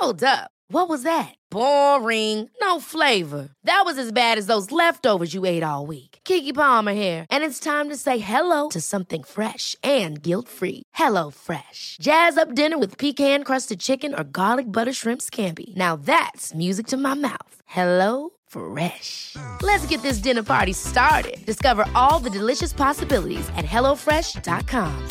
Hold up. What was that? Boring. No flavor. That was as bad as those leftovers you ate all week. Keke Palmer here. And it's time to say hello to something fresh and guilt-free. Hello Fresh. Jazz up dinner with pecan-crusted chicken or garlic butter shrimp scampi. Now that's music to my mouth. Hello Fresh. Let's get this dinner party started. Discover all the delicious possibilities at hellofresh.com.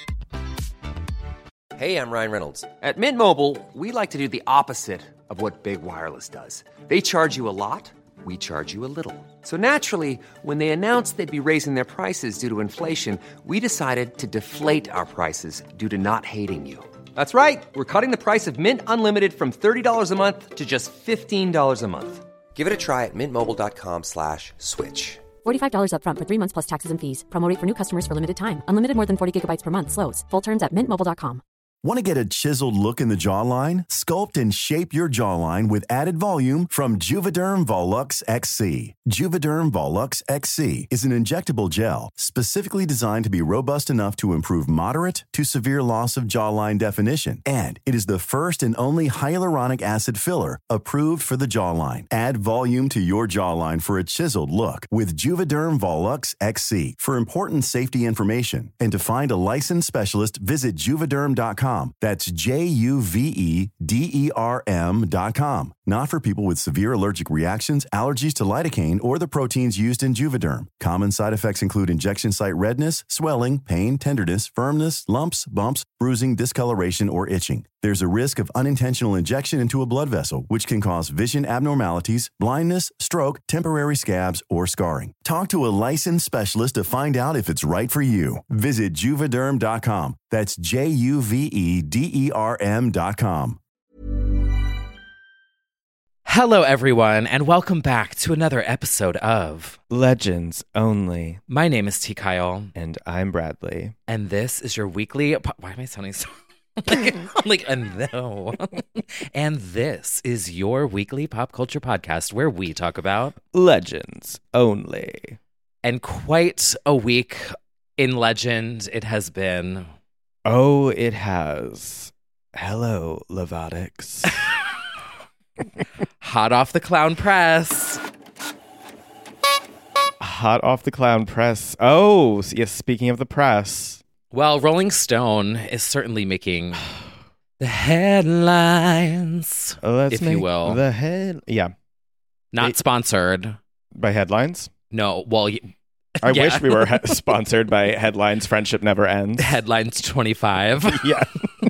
Hey, I'm Ryan Reynolds. At Mint Mobile, we like to do the opposite of what Big Wireless does. They charge you a lot, we charge you a little. So naturally, when they announced they'd be raising their prices due to inflation, we decided to deflate our prices due to not hating you. That's right. We're cutting the price of Mint Unlimited from $30 a month to just $15 a month. Give it a try at mintmobile.com/switch. $45 up front for 3 months plus taxes and fees. Promo rate for new customers for limited time. Unlimited more than 40 gigabytes per month. Slows full terms at mintmobile.com. Want to get a chiseled look in the jawline? Sculpt and shape your jawline with added volume from Juvederm Volux XC. Juvederm Volux XC is an injectable gel specifically designed to be robust enough to improve moderate to severe loss of jawline definition. And it is the first and only hyaluronic acid filler approved for the jawline. Add volume to your jawline for a chiseled look with Juvederm Volux XC. For important safety information and to find a licensed specialist, visit juvederm.com. That's JUVEDERM.com. Not for people with severe allergic reactions, allergies to lidocaine, or the proteins used in Juvederm. Common side effects include injection site redness, swelling, pain, tenderness, firmness, lumps, bumps, bruising, discoloration, or itching. There's a risk of unintentional injection into a blood vessel, which can cause vision abnormalities, blindness, stroke, temporary scabs, or scarring. Talk to a licensed specialist to find out if it's right for you. Visit Juvederm.com. That's JUVEDERM.com. Hello, everyone, and welcome back to another episode of Legends Only. My name is T. Kyle. And I'm Bradley. And this is your weekly... Why am I sounding so... no. And this is your weekly pop culture podcast where we talk about... Legends Only. And quite a week in legend it has been. Oh, it has. Hello, Levatics. Hot off the clown press. Hot off the clown press. Oh, yes, speaking of the press. Well, Rolling Stone is certainly making the headlines, Let's if make you will. Yeah. Not sponsored. By headlines? No, well... I wish we were sponsored by Headlines Friendship Never Ends. Headlines 25. Yeah.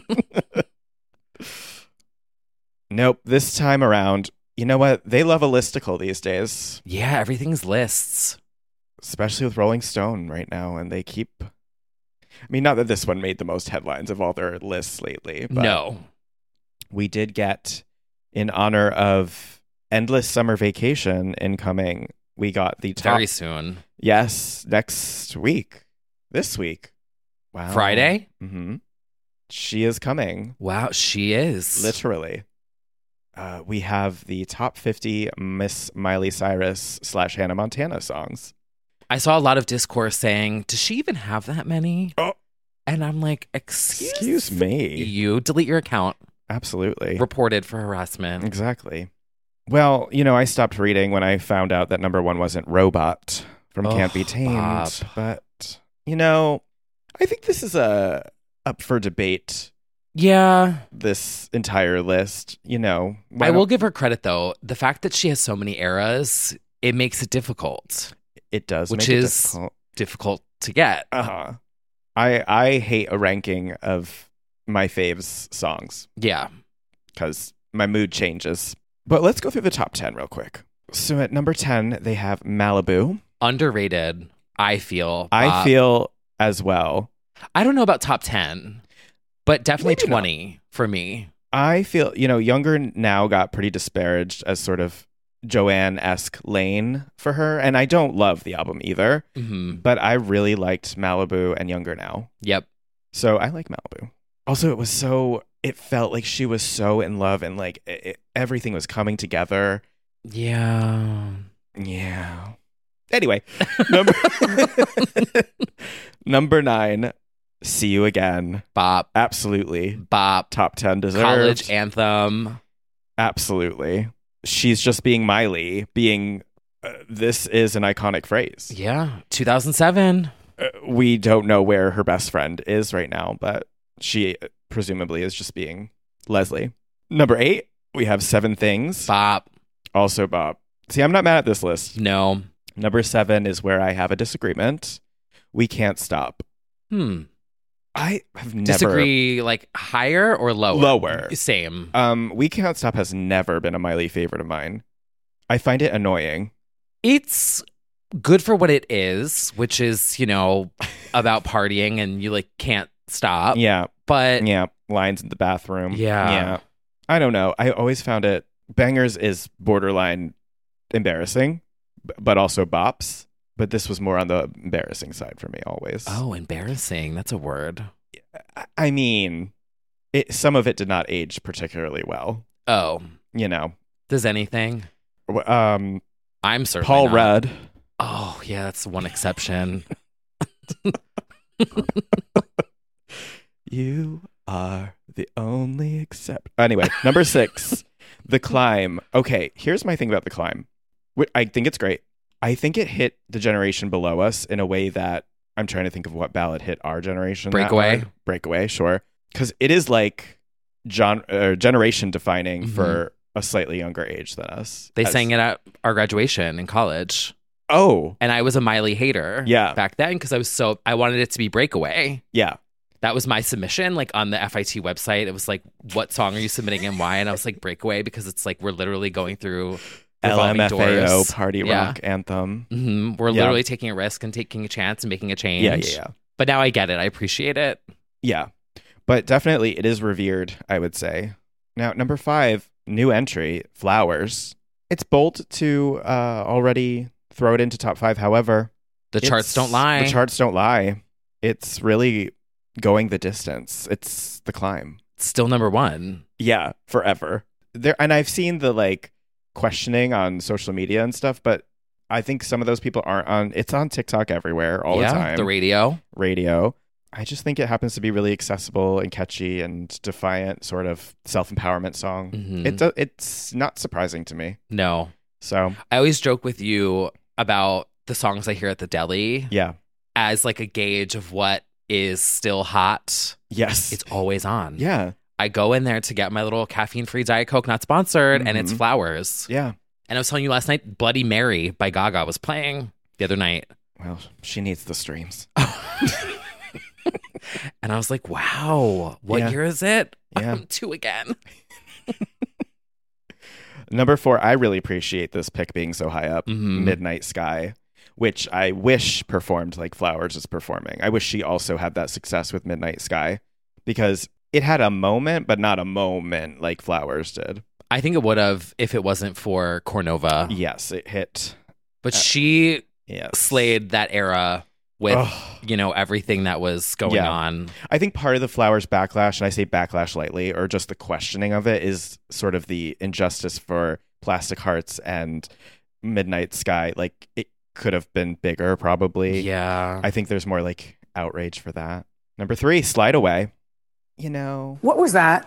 Nope, this time around, you know what? They love a listicle these days. Yeah, everything's lists. Especially with Rolling Stone right now, and they keep... I mean, not that this one made the most headlines of all their lists lately, but no. We did get, in honor of Endless Summer Vacation incoming, we got the top... Very soon. Yes, next week. This week. Wow. Friday? Mm-hmm. She is coming. Wow, she is. Literally. We have the top 50 Miss Miley Cyrus / Hannah Montana songs. I saw a lot of discourse saying, does she even have that many? Oh. And I'm like, excuse me. You delete your account. Absolutely. Reported for harassment. Exactly. Well, you know, I stopped reading when I found out that number one wasn't Robot from Can't Be Tamed. Bob. But, you know, I think this is up for debate. Yeah. This entire list, you know. I will give her credit, though. The fact that she has so many eras, it makes it difficult. It does, which make it is difficult to get. Uh-huh. I hate a ranking of my faves songs. Yeah. Because my mood changes. But let's go through the top 10 real quick. So at number 10, they have Malibu. Underrated, I feel. I feel as well. I don't know about top 10, but definitely Maybe 20 not. for me. I feel, you know, Younger Now got pretty disparaged as sort of Joanne-esque lane for her. And I don't love the album either. Mm-hmm. But I really liked Malibu and Younger Now. Yep. So I like Malibu. Also, it felt like she was so in love and like everything was coming together. Yeah. Anyway, number 9, See You Again. Bop. Absolutely. Bop. Top 10 deserved. College anthem. Absolutely. She's just being Miley, being, this is an iconic phrase. Yeah. 2007. We don't know where her best friend is right now, but she presumably is just being Leslie. Number 8, we have 7 Things. Bop. Also Bop. See, I'm not mad at this list. No. Number 7 is where I have a disagreement. We Can't Stop. I have never... Disagree, like higher or lower? Lower. Same. We Can't Stop has never been a Miley favorite of mine. I find it annoying. It's good for what it is, which is, you know, about partying and you like can't stop. Yeah. But Yeah. Lines in the bathroom. Yeah. Yeah. I don't know. I always found it... Bangers is borderline embarrassing, but also bops. But this was more on the embarrassing side for me always. Oh, embarrassing. That's a word. I mean, some of it did not age particularly well. Oh. You know. Does anything? I'm certainly Paul not. Rudd. Oh, yeah, that's one exception. You are the only except. Anyway, number 6, The Climb. Okay, here's my thing about The Climb. I think it's great. I think it hit the generation below us in a way that I'm trying to think of what ballad hit our generation. Breakaway. Breakaway, sure. Because it is like generation defining for a slightly younger age than us. They sang it at our graduation in college. Oh. And I was a Miley hater back then because I wanted it to be Breakaway. Yeah. That was my submission, like on the FIT website. It was like, what song are you submitting and why? And I was like, Breakaway, because it's like we're literally going through revolving LMFAO doors. party rock anthem. Mm-hmm. We're literally taking a risk and taking a chance and making a change. Yeah. But now I get it. I appreciate it. Yeah. But definitely it is revered, I would say. Now, number 5, new entry, Flowers. It's bold to already throw it into top 5. However, the charts don't lie. The charts don't lie. It's really going the distance. It's The Climb. It's still number 1. Yeah, forever. And I've seen the like questioning on social media and stuff, but I think some of those people aren't on. It's on TikTok everywhere all the time. The radio. I just think it happens to be really accessible and catchy and defiant sort of self-empowerment song. Mm-hmm. It's not surprising to me. No. So I always joke with you about the songs I hear at the deli. Yeah. As like a gauge of what is still hot. Yes. It's always on. Yeah. I go in there to get my little caffeine-free Diet Coke, not sponsored, and it's Flowers. Yeah. And I was telling you last night, Bloody Mary by Gaga was playing the other night. Well, she needs the streams. And I was like, wow, what year is it? Yeah. 2 again. Number 4, I really appreciate this pick being so high up. Midnight Sky, which I wish performed like Flowers is performing. I wish she also had that success with Midnight Sky because it had a moment, but not a moment like Flowers did. I think it would have if it wasn't for Cornova. Yes, it hit. But she slayed that era with, everything that was going on. I think part of the Flowers backlash, and I say backlash lightly, or just the questioning of it, is sort of the injustice for Plastic Hearts and Midnight Sky. Like, it could have been bigger, probably. Yeah. I think there's more, like, outrage for that. Number 3, Slide Away. You know. What was that?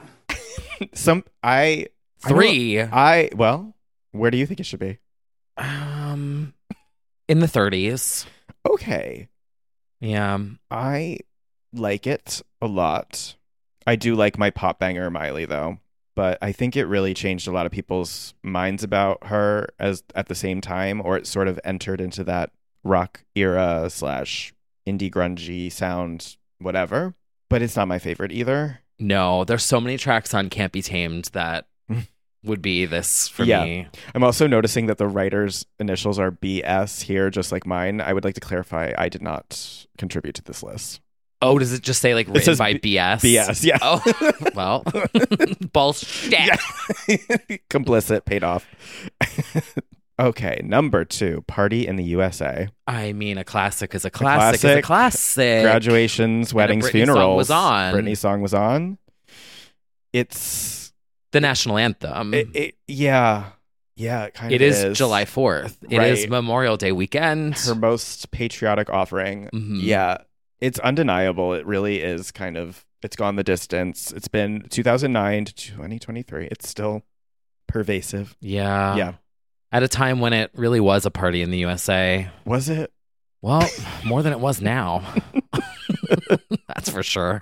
Well, where do you think it should be? In the 30s. Okay. Yeah. I like it a lot. I do like my pop banger Miley, though. But I think it really changed a lot of people's minds about her at the same time, or it sort of entered into that rock era / indie grungy sound, whatever. But it's not my favorite either. No, there's so many tracks on Can't Be Tamed that would be this for me. I'm also noticing that the writer's initials are BS here, just like mine. I would like to clarify, I did not contribute to this list. Oh, does it just say like written by BS? BS, yeah. Oh, well, bullshit. Yeah. Complicit, paid off. Okay, number 2, Party in the USA. I mean, a classic is a classic is a classic. Graduations, weddings, funerals. Britney's song was on. It's the national anthem. Yeah, it kind of is. It is July 4th. It is Memorial Day weekend. Her most patriotic offering. Mm-hmm. Yeah, it's undeniable. It really is kind of, it's gone the distance. It's been 2009 to 2023. It's still pervasive. Yeah. Yeah. At a time when it really was a party in the USA. Was it? Well, more than it was now. That's for sure.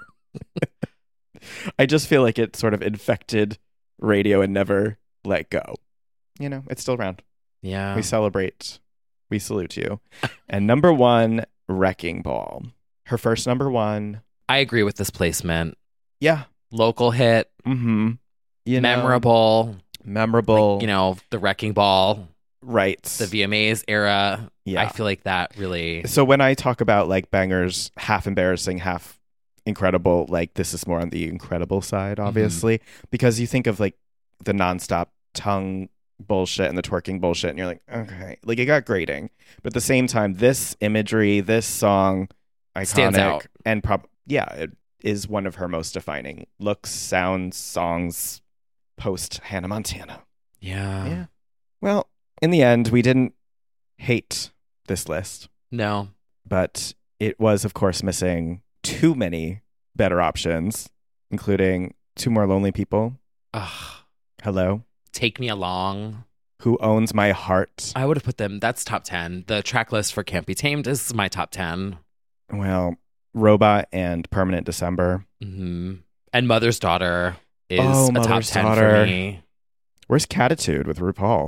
I just feel like it sort of infected radio and never let go. You know, it's still around. Yeah. We celebrate. We salute you. And number 1, Wrecking Ball. Her first number 1. I agree with this placement. Yeah. Local hit. Mm-hmm. You know, Memorable. Memorable. Like, you know, the Wrecking Ball. Right. The VMAs era. Yeah. I feel like that really... So when I talk about like bangers, half embarrassing, half incredible, like this is more on the incredible side, obviously, because you think of like the nonstop tongue bullshit and the twerking bullshit, and you're like, okay, like it got grating. But at the same time, this imagery, this song, iconic, stands out. And it is one of her most defining looks, sounds, songs, post Hannah Montana. Yeah. Well, in the end, we didn't hate this list, No. but it was, of course, missing too many better options, including 2 More Lonely People. Ugh. Hello. Take Me Along. Who Owns My Heart. I would have put them, that's top 10. The track list for Can't Be Tamed is my top 10. Well, Robot and Permanent December. Mm-hmm. And Mother's Daughter is a top Mother's 10 Daughter. for me. Where's Catitude with RuPaul?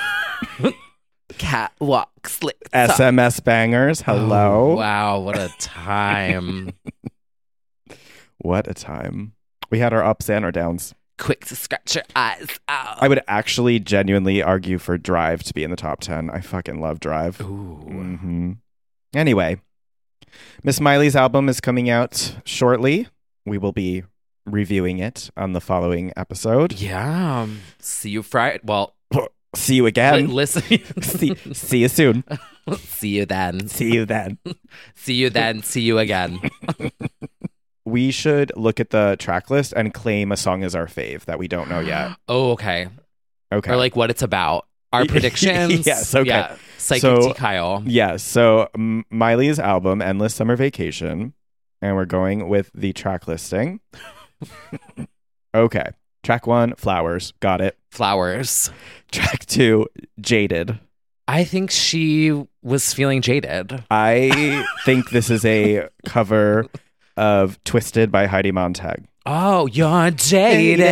Catwalk slick. SMS bangers. Hello. Oh, wow, what a time. What a time. We had our ups and our downs. Quick to scratch your eyes out. I would actually genuinely argue for Drive to be in the top 10. I fucking love Drive. Ooh. Mm-hmm. Anyway, Miss Miley's album is coming out shortly. We will be reviewing it on the following episode. Yeah. See you Friday. Well, See you again. listen. See you soon. See you then. See you then. See you then. See you again. We should look at the track list and claim a song as our fave that we don't know yet. Oh, okay. Okay. Or like what it's about. Our predictions. Yes, okay. Yeah. Psychic So- T. Kyle. Yes. So Miley's album, Endless Summer Vacation. And we're going with the track listing. Okay. Track 1, Flowers. Got it. Flowers. Track 2, Jaded. I think she was feeling jaded. I think this is a cover of Twisted by Heidi Montag. Oh, you're jaded.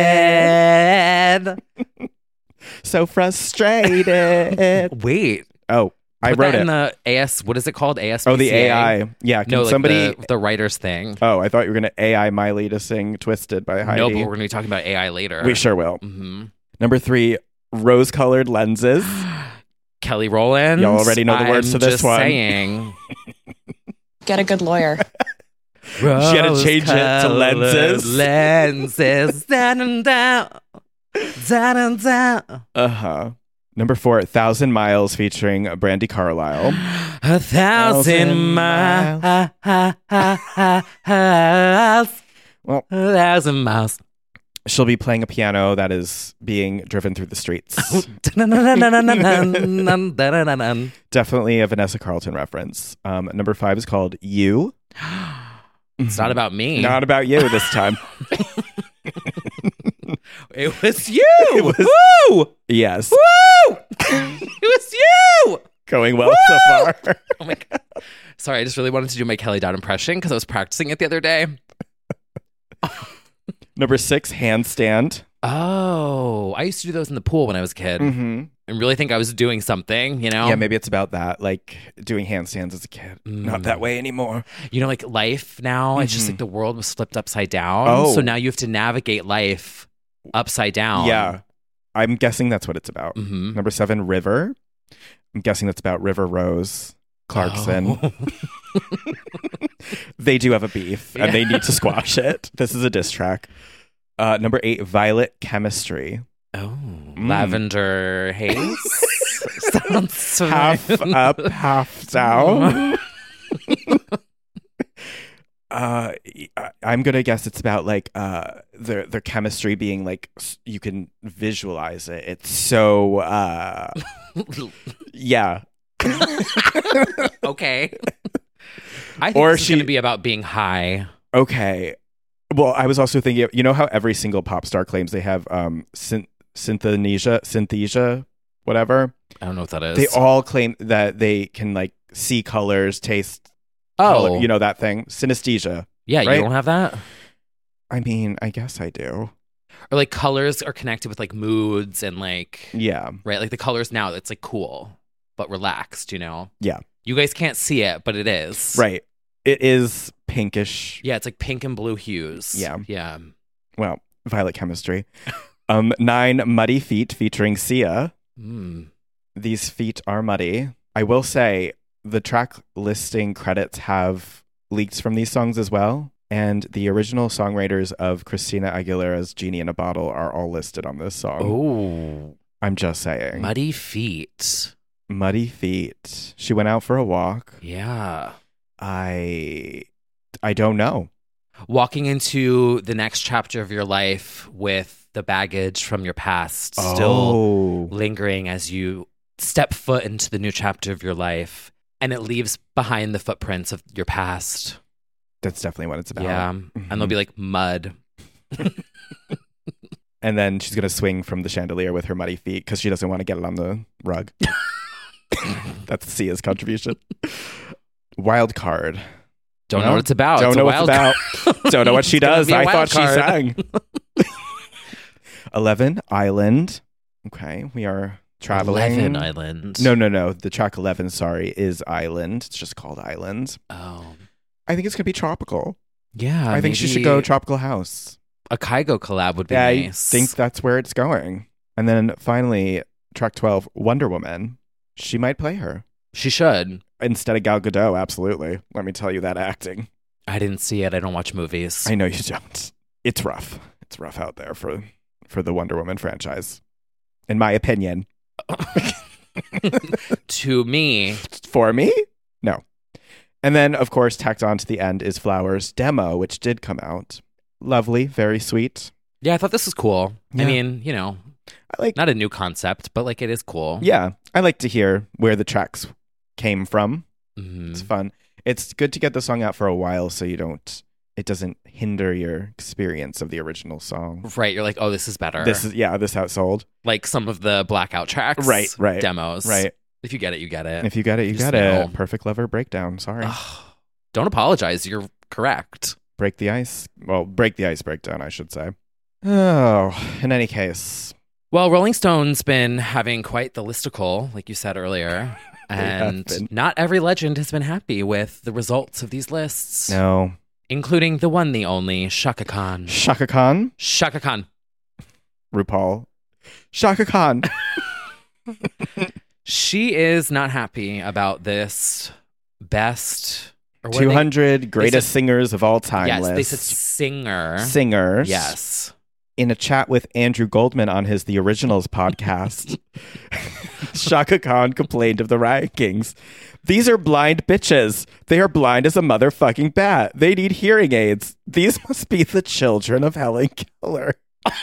So frustrated. Wait. Oh, I Put wrote that it. in the AS. What is it called? ASPCA? Oh, the AI. Yeah. Can No, like somebody... the writer's thing. Oh, I thought you were going to AI Miley to sing Twisted by Heidi. No, but we're going to be talking about AI later. We sure will. Mm-hmm. Number 3, Rose-Colored Lenses. Kelly Rowland. Y'all already know the words to this just one. Saying. Get a good lawyer. She had to change it to lenses. Lenses. Da-dum-da. Da-dum-da. Uh-huh. Number 4, 1,000 Miles featuring Brandy Carlisle. 1,000 miles. Well, 1,000 miles. she'll be playing a piano that is being driven through the streets. Definitely a Vanessa Carlton reference. Number 5 is called You. It's not about me. Not about you this time. It was you. It was- Woo! Yes. Woo! It was you. Going well so far. Oh my God. Sorry, I just really wanted to do my Kelly Dodd impression because I was practicing it the other day. Number 6, Handstand. Oh, I used to do those in the pool when I was a kid Mm-hmm. and really think I was doing something, you know? Yeah, maybe it's about that, like doing handstands as a kid. Not that way anymore. You know, like life now, it's just like the world was flipped upside down. Oh. So now you have to navigate life upside down. Yeah. I'm guessing that's what it's about. Mhm. Number 7, River. I'm guessing that's about River Rose Clarkson. Oh. They do have a beef and they need to squash it. This is a diss track. Number 8, Violet Chemistry. Oh, Lavender Haze. Sounds Half right. up, half down. I'm gonna guess it's about like their chemistry being like you can visualize it. It's so yeah. Okay. I think Or this is going to be about being high. Okay. Well, I was also thinking, you know how every single pop star claims they have Synthesia, whatever. I don't know what that is. They all claim that they can like see colors, taste Oh, color, that thing. Synesthesia. yeah, right? you don't have that? I mean, I guess I do. Or like colors are connected with like moods and like, Yeah. right? Like the colors now, it's like cool, but relaxed, Yeah. You guys can't see it, but it is. Right. It is pinkish. Yeah, it's like pink and blue hues. Yeah. Yeah. Well, violet chemistry. 9 Muddy Feet featuring Sia. These feet are muddy. I will say the track listing credits have leaks from these songs as well. And the original songwriters of Christina Aguilera's Genie in a Bottle are all listed on this song. Oh. I'm just saying. Muddy feet. Muddy feet. She went out for a walk. Yeah. I don't know. Walking into the next chapter of your life with the baggage from your past still lingering as you step foot into the new chapter of your life, and it leaves behind the footprints of your past. That's definitely what it's about. Yeah. Mhm. And there'll be like mud. And then she's going to swing from the chandelier with her muddy feet because she doesn't want to get it on the rug. That's Sia's contribution. Wild card. Don't know what it's about. Don't It's know a what it's wild about. Don't know what she It's gonna does. be a I wild thought she card. sang. 11, Island. Okay, we are traveling. 11 Island. No. The track 11, sorry, is Island. It's just called Island. Oh. I think it's going to be tropical. Yeah. I think she should maybe go Tropical House. A Kygo collab would be Yeah, nice. I think that's where it's going. And then finally, track 12, Wonder Woman. She might play her. She should. Instead of Gal Gadot, absolutely. Let me tell you that acting. I didn't see it. I don't watch movies. I know you don't. It's rough. It's rough out there for the Wonder Woman franchise, in my opinion. To me. For me? No. And then, of course, tacked on to the end is Flowers demo, which did come out. Lovely, very sweet. Yeah, I thought this was cool. Yeah. I mean, I like. not a new concept, but like it is cool. Yeah, I like to hear where the tracks came from. Mhm. It's fun. It's good to get the song out for a while so it doesn't hinder your experience of the original song. Right. You're like, oh, this is better. This outsold. like some of the blackout tracks. Right. Demos. Right. If you get it, you get it. If you got it, you Just got know. it. Perfect Lover Breakdown. Sorry. Don't apologize. You're correct. Break the ice. Well, break the ice breakdown, I should say. Oh, in any case. Well, Rolling Stone's been having quite the listicle, like you said earlier. have And been. not every legend has been happy with the results of these lists. No. Including the one, the only, Shaka Khan. Shaka Khan. Shaka Khan. RuPaul. Shaka Khan. She is not happy about this best... or what 200 greatest said- singers of all time Yes, list. they said singer. Singers. Yes. In a chat with Andrew Goldman on his The Originals podcast, Shaka Khan complained of the rankings. These are blind bitches. They are blind as a motherfucking bat. They need hearing aids. These must be the children of Helen Keller.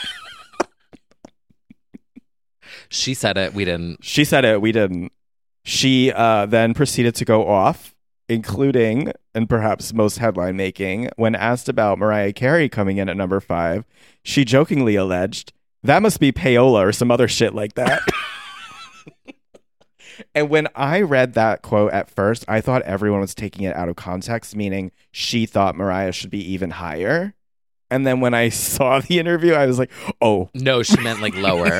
She said it. We didn't. She said it. We didn't. She then proceeded to go off, including, and perhaps most headline making, when asked about Mariah Carey coming in at number 5, she jokingly alleged, that must be payola or some other shit like that. And when I read that quote at first, I thought everyone was taking it out of context, meaning she thought Mariah should be even higher. And then when I saw the interview, I was like, oh. No, she meant like lower.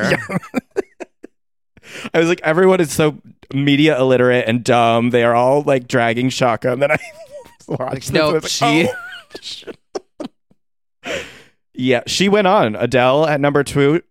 I was like, everyone is so media illiterate and dumb. They are all like dragging Shaka. And then I watched No, this and I was like, oh. Yeah, she went on. Adele at number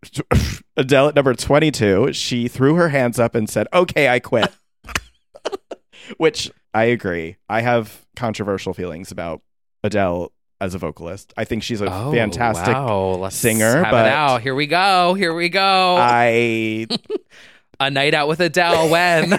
22. She threw her hands up and said, okay, I quit. Which I agree. I have controversial feelings about Adele as a vocalist. I think she's a fantastic Let's singer, have but it out. Here we go. I A night out with Adele. When?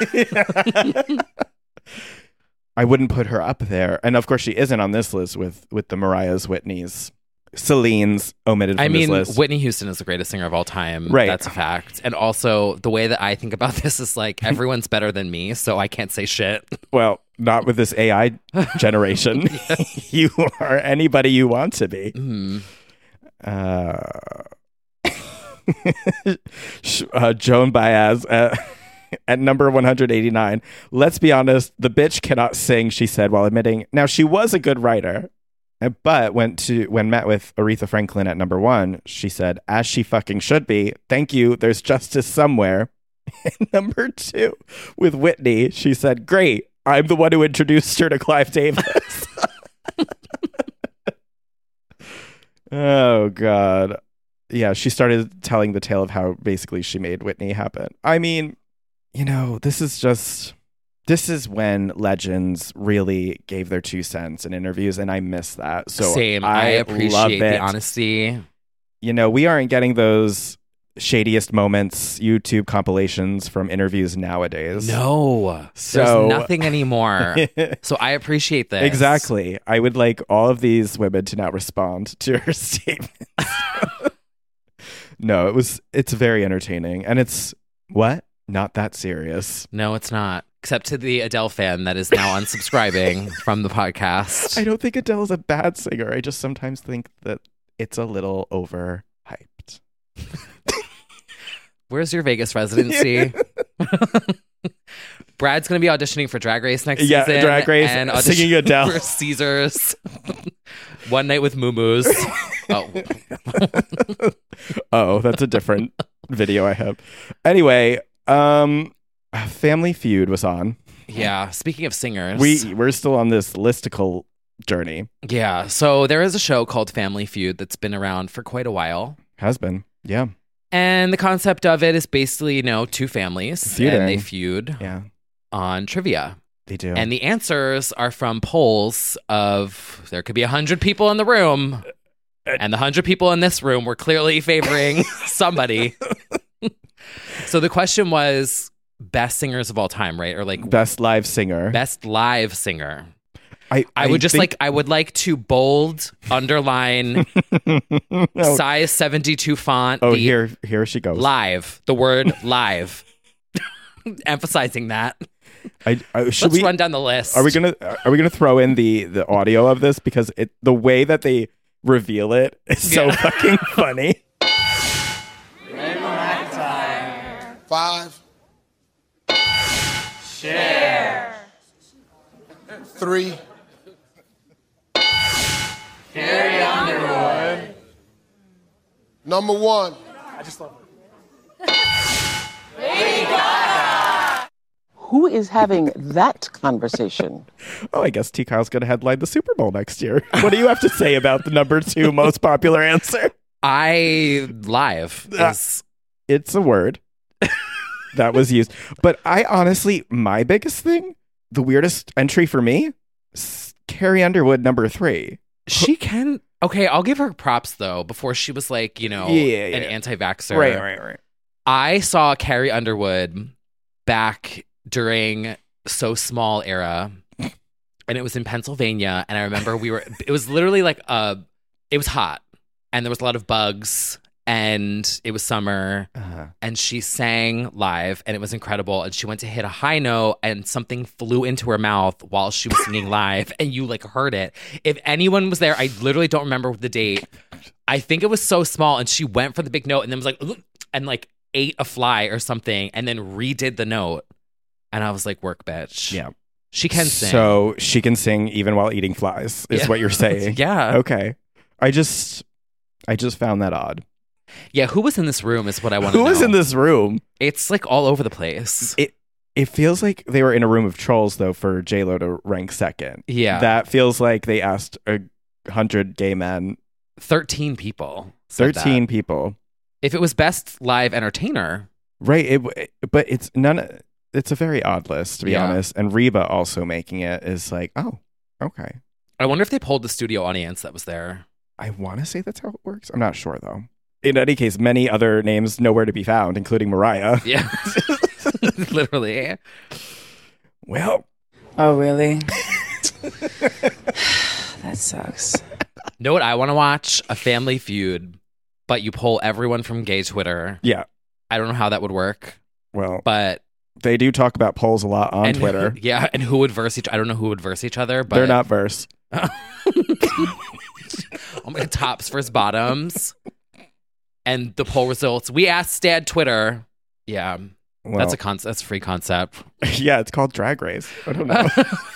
I wouldn't put her up there. And of course she isn't on this list with the Mariah's, Whitney's, Celine's omitted from this list. Whitney Houston is the greatest singer of all time. Right. That's a fact. And also, the way that I think about this is like, everyone's better than me, so I can't say shit. Well, not with this AI generation. You are anybody you want to be. Mm. Joan Baez at number 189. Let's be honest, the bitch cannot sing, she said while admitting. Now, she was a good writer, but when met with Aretha Franklin at number 1, she said, as she fucking should be. Thank you. There's justice somewhere. And number 2, with Whitney, she said, great. I'm the one who introduced her to Clive Davis. Oh, God. Yeah, she started telling the tale of how basically she made Whitney happen. I mean, this is when legends really gave their 2 cents in interviews, and I miss that. So same. I appreciate the honesty. We aren't getting those shadiest moments YouTube compilations from interviews nowadays. No, there's nothing anymore. So I appreciate this. Exactly. I would like all of these women to now respond to her statements. No, it's very entertaining, and it's not that serious. No, it's not. Except to the Adele fan that is now unsubscribing from the podcast. I don't think Adele is a bad singer. I just sometimes think that it's a little overhyped. Where's your Vegas residency? Brad's going to be auditioning for Drag Race next season. Yeah, Drag Race, and singing Adele. For Caesars. One Night with Moo-Moos. Oh, that's a different video I have. Anyway, Family Feud was on. Yeah, speaking of singers. We're still on this listicle journey. Yeah, so there is a show called Family Feud that's been around for quite a while. Has been, yeah. And the concept of it is basically, 2 families. Feuding. And they feud on trivia. They do. And the answers are from polls of there could be 100 people in the room. And the 100 people in this room were clearly favoring somebody. So the question was best singers of all time, right? Or like best live singer. Best live singer. I would like to bold, underline, size 72 font. Oh, here she goes. Live. The word live. Emphasizing that. Let's run down the list. Are we gonna throw in the audio of this, because the way that they reveal it is so fucking funny. Rainbow McIntyre. 5. Cher. 3. Carrie Underwood. Number 1. I just love her. Lady Gaga. Who is having that conversation? Oh, I guess T. Kyle's going to headline the Super Bowl next year. What do you have to say about the number 2 most popular answer? It's a word that was used. But I honestly, my biggest thing, the weirdest entry for me, Carrie Underwood, number 3. She can... Okay, I'll give her props, though, before she was like, an anti-vaxxer. Right. I saw Carrie Underwood back during So Small era, and it was in Pennsylvania, and I remember it was literally like it was hot, and there was a lot of bugs, and it was summer, and she sang live, and it was incredible, and she went to hit a high note, and something flew into her mouth while she was singing live, and you heard it. If anyone was there, I literally don't remember the date. I think it was So Small, and she went for the big note, and then was like, and ate a fly or something, and then redid the note. And I was like, work, bitch. Yeah. She can sing. So she can sing even while eating flies, is what you're saying. Yeah. Okay. I just found that odd. Yeah, who was in this room is what I want to know. Who was in this room? It's all over the place. It feels like they were in a room of trolls, though, for J-Lo to rank second. Yeah. That feels like they asked 100 gay men. 13 people. 13 people. If it was best live entertainer. Right. But it's none... It's a very odd list, to be honest. And Reba also making it is like, oh, okay. I wonder if they polled the studio audience that was there. I want to say that's how it works. I'm not sure, though. In any case, many other names nowhere to be found, including Mariah. Yeah. Literally. Well. Oh, really? That sucks. Know what I want to watch? A Family Feud, but you poll everyone from gay Twitter. Yeah. I don't know how that would work. Well. But... They do talk about polls a lot on Twitter. And who would verse each... I don't know who would verse each other, but... They're not verse. Oh my God, tops versus bottoms. And the poll results, we asked Stan Twitter. Yeah, Well, that's a free concept. Yeah, it's called Drag Race. I don't know.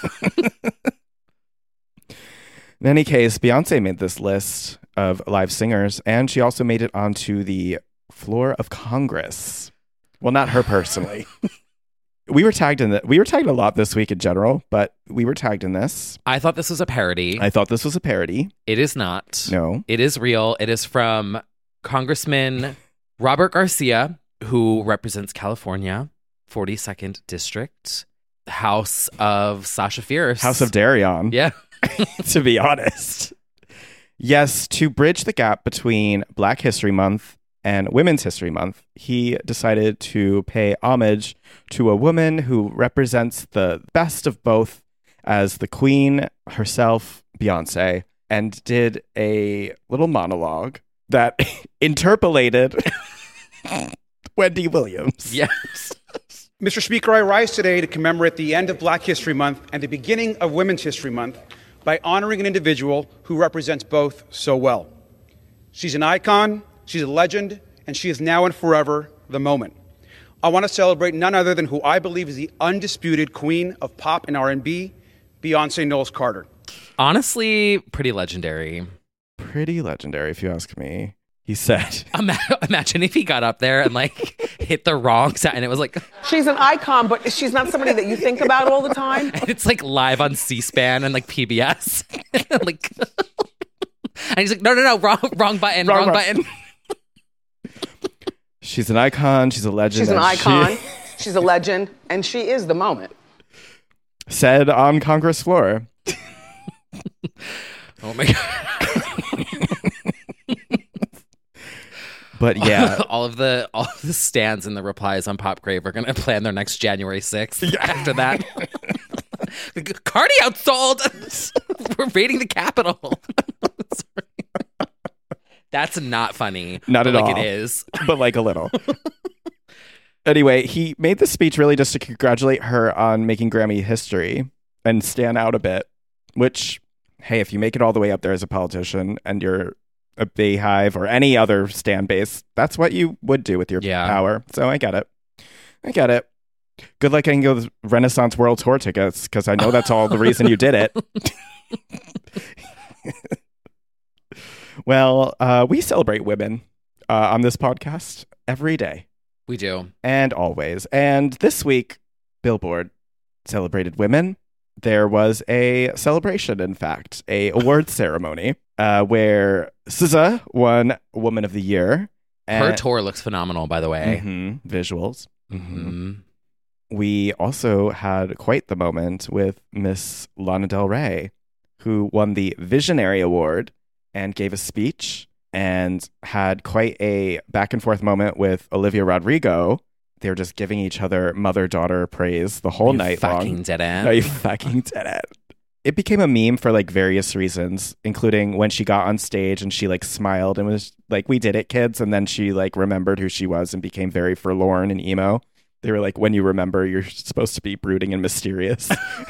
In any case, Beyonce made this list of live singers, and she also made it onto the floor of Congress. Well, not her personally. We were tagged in that. We were tagged a lot this week in general, but we were tagged in this. I thought this was a parody. I thought this was a parody. It is not. No. It is real. It is from Congressman Robert Garcia, who represents California, 42nd District, House of Sasha Fierce. House of Darion. Yeah. To be honest. Yes, to bridge the gap between Black History Month and Women's History Month, he decided to pay homage to a woman who represents the best of both as the queen herself, Beyonce, and did a little monologue that interpolated Wendy Williams. Yes. Mr. Speaker, I rise today to commemorate the end of Black History Month and the beginning of Women's History Month by honoring an individual who represents both so well. She's an icon, she's a legend, and she is now and forever the moment. I want to celebrate none other than who I believe is the undisputed queen of pop and R&B, Beyonce Knowles Carter. Honestly, pretty legendary. Pretty legendary, if you ask me. He said, Imagine if he got up there and like hit the wrong sound and it was like, She's an icon, but she's not somebody that you think about all the time. and it's like live on C-SPAN and like PBS. Like, and he's like, no, wrong button, wrong button. she's an icon, she's a legend. She's an and icon, she's a legend, and she is the moment. Said on Congress floor. Oh my God. But yeah, all of the stands and the replies on Pop Grave are going to plan their next January 6th after that. Cardi outsold. We're raiding the Capitol. That's not funny. Not at all. Like it is. But like a little. Anyway, he made this speech really just to congratulate her on making Grammy history and stand out a bit, which, hey, if you make it all the way up there as a politician and you're a Bayhive or any other stand base, that's what you would do with your power. So I get it. Good luck getting those Renaissance World Tour tickets, because I know that's all the reason you did it. Well, we celebrate women on this podcast every day. We do. And always. And this week, Billboard celebrated women. There was a celebration, in fact, a awards ceremony where SZA won Woman of the Year. Her tour looks phenomenal, by the way. Visuals. We also had quite the moment with Miss Lana Del Rey, who won the Visionary Award and gave a speech and had quite a back and forth moment with Olivia Rodrigo. They were just giving each other mother-daughter praise the whole night long. Fucking did it. No, you fucking did it. It became a meme for like various reasons, including when she got on stage and she like smiled and was like, "We did it, kids." And then she like remembered who she was and became very forlorn and emo. They were like, when you remember, you're supposed to be brooding and mysterious.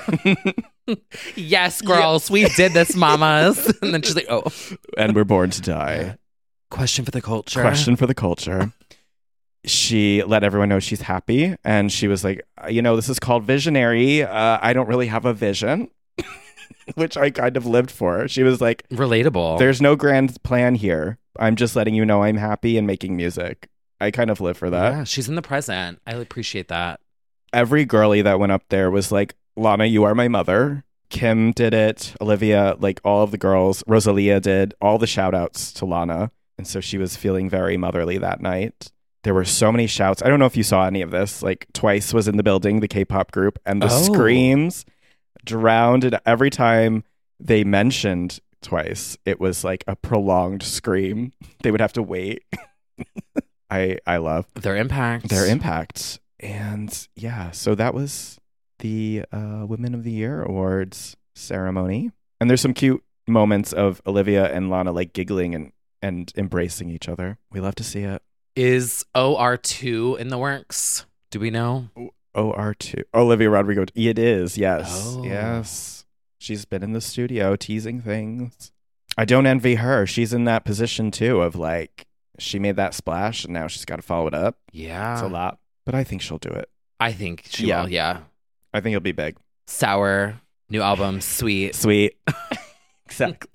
Yes, girls, we did this, mamas. And then she's like, oh. And we're born to die. Question for the culture. She let everyone know she's happy. And she was like, this is called Visionary. I don't really have a vision. Which I kind of lived for. She was like, relatable. There's no grand plan here. I'm just letting you know I'm happy and making music. I kind of live for that. Yeah, she's in the present. I appreciate that. Every girly that went up there was like, Lana, you are my mother. Kim did it. Olivia, like all of the girls. Rosalia did all the shout outs to Lana. And so she was feeling very motherly that night. There were so many shouts. I don't know if you saw any of this. Like Twice was in the building, the K-pop group, and the screams drowned it. Every time they mentioned Twice, it was like a prolonged scream. They would have to wait. I love their impact. And yeah, so that was the Women of the Year Awards ceremony. And there's some cute moments of Olivia and Lana like giggling and embracing each other. We love to see it. Is OR2 in the works? Do we know? OR2. Olivia Rodrigo. It is, yes. Oh. Yes. She's been in the studio teasing things. I don't envy her. She's in that position too of like, she made that splash and now she's got to follow it up. Yeah. It's a lot, but I think she'll do it. I think she will, yeah. I think it'll be big. Sour, new album, Sweet. Sweet. Exactly.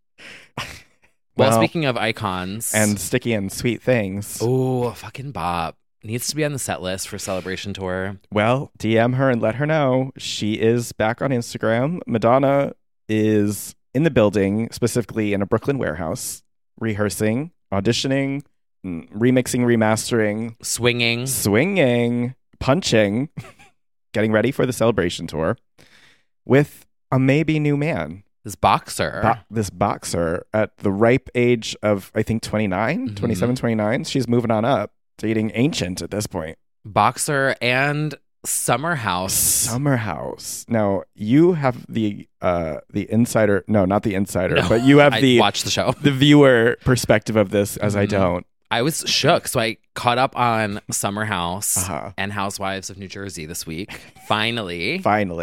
Well, speaking of icons. And sticky and sweet things. Oh, fucking bop. Needs to be on the set list for Celebration Tour. Well, DM her and let her know. She is back on Instagram. Madonna is in the building, specifically in a Brooklyn warehouse, rehearsing, auditioning, remixing, remastering, swinging, punching, getting ready for the Celebration Tour with a maybe new man. This boxer. This boxer at the ripe age of, I think, 29, 27, 29. She's moving on up, dating Ancient at this point. Boxer and Summer House. Summer House. Now, you have the insider. No, not the insider, but you have watch the show. The viewer perspective of this, as I don't. I was shook. So I caught up on Summer House and Housewives of New Jersey this week. Finally.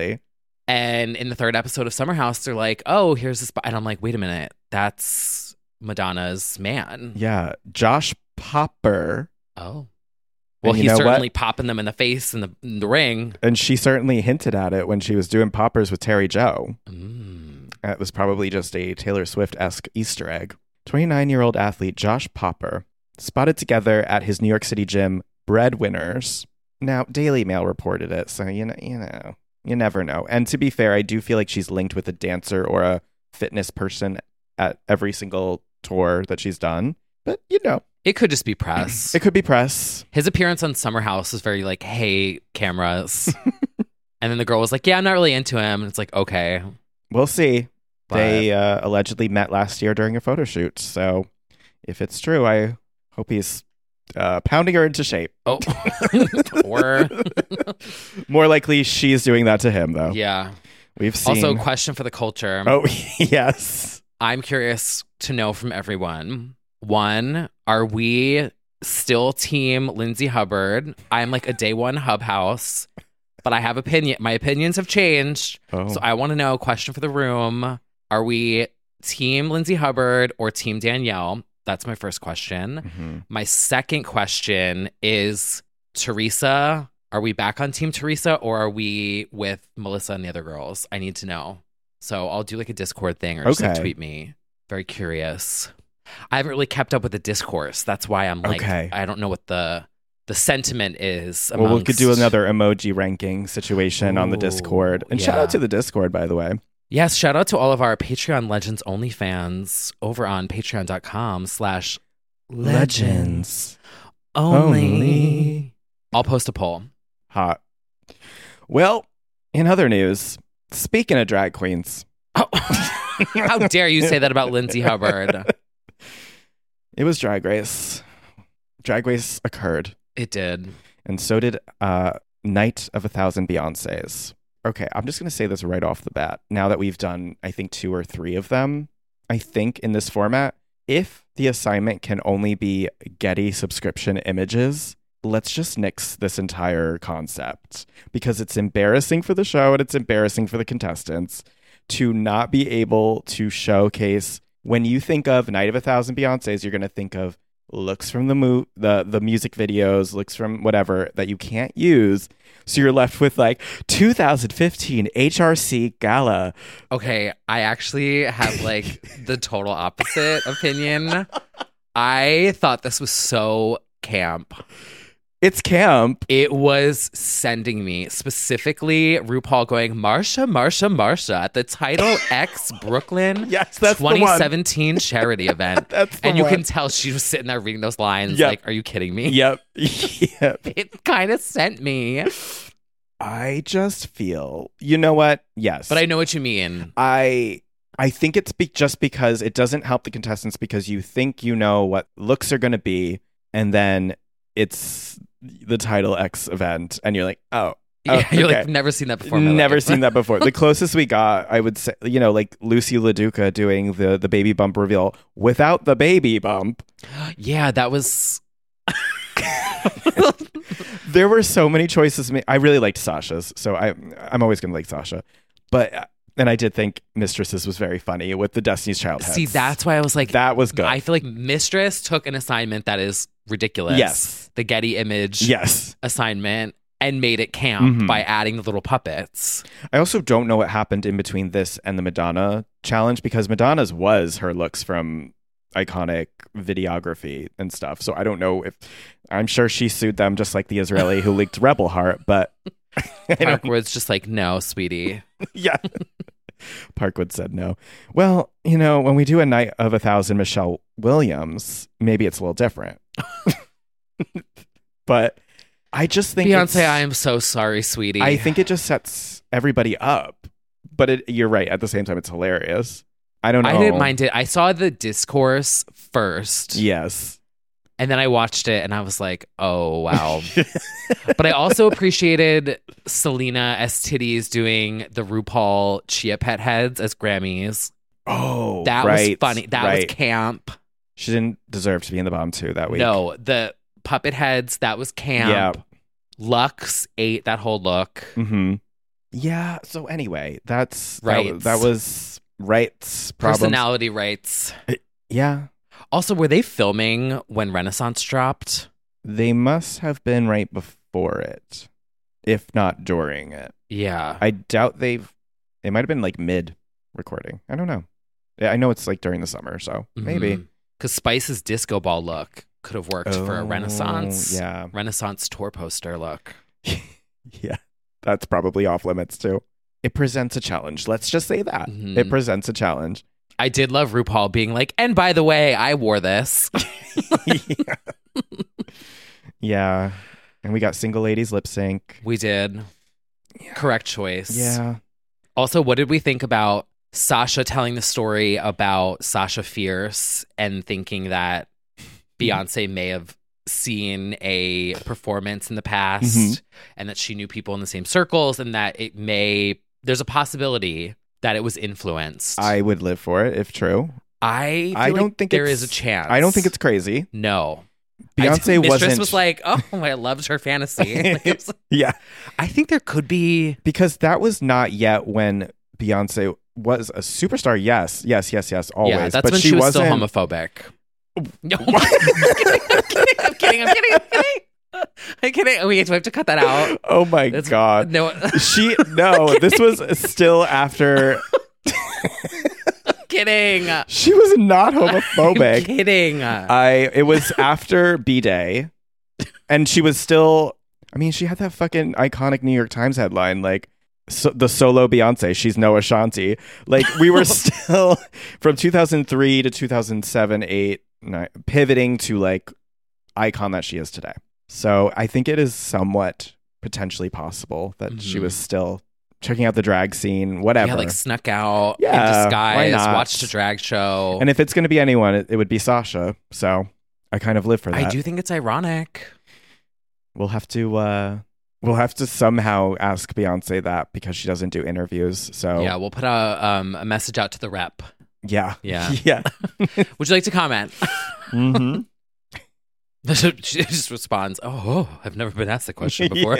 And in the third episode of Summer House, they're like, oh, here's this. And I'm like, wait a minute. That's Madonna's man. Yeah. Josh Popper. Oh. Well, he's certainly popping them in the face in the ring. And she certainly hinted at it when she was doing poppers with Terry Joe. It was probably just a Taylor Swift-esque Easter egg. 29-year-old athlete Josh Popper spotted together at his New York City gym, Breadwinners. Now, Daily Mail reported it, so you know. You never know. And to be fair, I do feel like she's linked with a dancer or a fitness person at every single tour that she's done. But, you know. It could just be press. It could be press. His appearance on Summer House was very like, hey, cameras. And then the girl was like, yeah, I'm not really into him. And it's like, okay. We'll see. But they allegedly met last year during a photo shoot. So if it's true, I hope he's pounding her into shape. Oh. Or more likely she's doing that to him, though. Yeah. We've seen. Also, question for the culture. Oh, yes. I'm curious to know from everyone. One, are we still team Lindsay Hubbard? I'm like a day one Hub House, but I have opinion. My opinions have changed. Oh. So I want to know, question for the room. Are we team Lindsay Hubbard or team Danielle? That's my first question. Mm-hmm. My second question is, Teresa, are we back on team Teresa or are we with Melissa and the other girls? I need to know. So I'll do like a Discord thing or just like tweet me. Very curious. I haven't really kept up with the discourse. That's why I'm like, I don't know what the sentiment is. Well, we could do another emoji ranking situation on the Discord. And shout out to the Discord, by the way. Yes, shout out to all of our Patreon Legends Only fans over on patreon.com/legends only. I'll post a poll. Hot. Well, in other news, speaking of drag queens. Oh. How dare you say that about Lindsay Hubbard? It was Drag Race. Drag Race occurred. It did. And so did Night of 1,000 Beyoncés. Okay, I'm just going to say this right off the bat. Now that we've done, I think, 2 or 3 of them, I think in this format, if the assignment can only be Getty subscription images, let's just nix this entire concept. Because it's embarrassing for the show and it's embarrassing for the contestants to not be able to showcase. When you think of Night of 1,000 Beyoncés, you're going to think of looks from the music videos, looks from whatever that you can't use. So you're left with like 2015 HRC Gala. Okay, I actually have like the total opposite opinion. I thought this was so camp. It's camp. It was sending me, specifically RuPaul going, Marsha, Marsha, Marsha at the Title X Brooklyn yes, that's 2017 charity event. That's the and you one. can tell she was sitting there reading those lines like, are you kidding me? Yep. It kind of sent me. I just feel, you know what? Yes. But I know what you mean. I think it's just because it doesn't help the contestants because you think you know what looks are going to be, and then it's the Title X event, and you're like, oh. Yeah, you're like, never seen that before. Never seen that before. The closest we got, I would say, you know, like Lucy LaDuca doing the baby bump reveal without the baby bump. Yeah, that was... There were so many choices. I really liked Sasha's, so I'm always going to like Sasha. But And I did think Mistresses was very funny with the Destiny's Child heads. See, that's why I was like, that was good. I feel like Mistress took an assignment that is ridiculous. Yes. The Getty Image assignment and made it camp by adding the little puppets. I also don't know what happened in between this and the Madonna challenge, because Madonna's was her looks from iconic videography and stuff. So I don't know if, I'm sure she sued them just like the Israeli who leaked Rebel Heart, but Parkwood's just like, no, sweetie. Yeah. Parkwood said no. Well, you know, when we do a night of 1,000 Michelle Williams, maybe it's a little different. But I just think Beyonce, I am so sorry, sweetie. I think it just sets everybody up. But you're right. At the same time, it's hilarious. I don't know. I didn't mind it. I saw the discourse first. Yes. And then I watched it and I was like, oh, wow. But I also appreciated Selena S. Titties doing the RuPaul Chia Pet heads as Grammys. Oh, that was funny. That was camp. She didn't deserve to be in the bottom two that week. No, the puppet heads, that was camp. Yeah. Lux ate that whole look. Mm-hmm. Yeah. So anyway, that's rights. That was rights. Problems. Personality rights. Yeah. Also, were they filming when Renaissance dropped? They must have been right before it, if not during it. Yeah. I doubt it might have been like mid recording. I don't know. Yeah, I know it's like during the summer, so maybe. Because Spice's disco ball look could have worked for a Renaissance tour poster look. Yeah, that's probably off limits too. It presents a challenge. Let's just say that. It presents a challenge. I did love RuPaul being like, and by the way, I wore this. Yeah. And we got Single Ladies lip sync. We did. Yeah. Correct choice. Yeah. Also, what did we think about Sasha telling the story about Sasha Fierce and thinking that Beyonce may have seen a performance in the past and that she knew people in the same circles and that there's a possibility that it was influenced. I would live for it if true. I don't think there is a chance. I don't think it's crazy. No. Beyonce Mistress was like, oh, I loved her fantasy. Yeah. I think there could be. Because that was not yet when Beyonce was a superstar. Yes, always. Yeah, that's but when she was still homophobic. No, I'm kidding. Oh, wait, do I have to cut that out? Oh my God. No. This was still after. Kidding. She was not homophobic. I'm kidding. It was after B-Day, and she was still. I mean, she had that fucking iconic New York Times headline, like the solo Beyonce. She's no Ashanti. Like we were still from 2003 to 2007, 8, 9, pivoting to like icon that she is today. So I think it is somewhat potentially possible that she was still checking out the drag scene, whatever. Yeah, like snuck out in why disguise, not? watched a drag show. And if it's going to be anyone, it would be Sasha. So I kind of live for that. I do think it's ironic. We'll have to somehow ask Beyonce that because she doesn't do interviews. So yeah, we'll put a message out to the rep. Yeah. Yeah. Would you like to comment? Mm-hmm. She just responds, oh, I've never been asked that question before.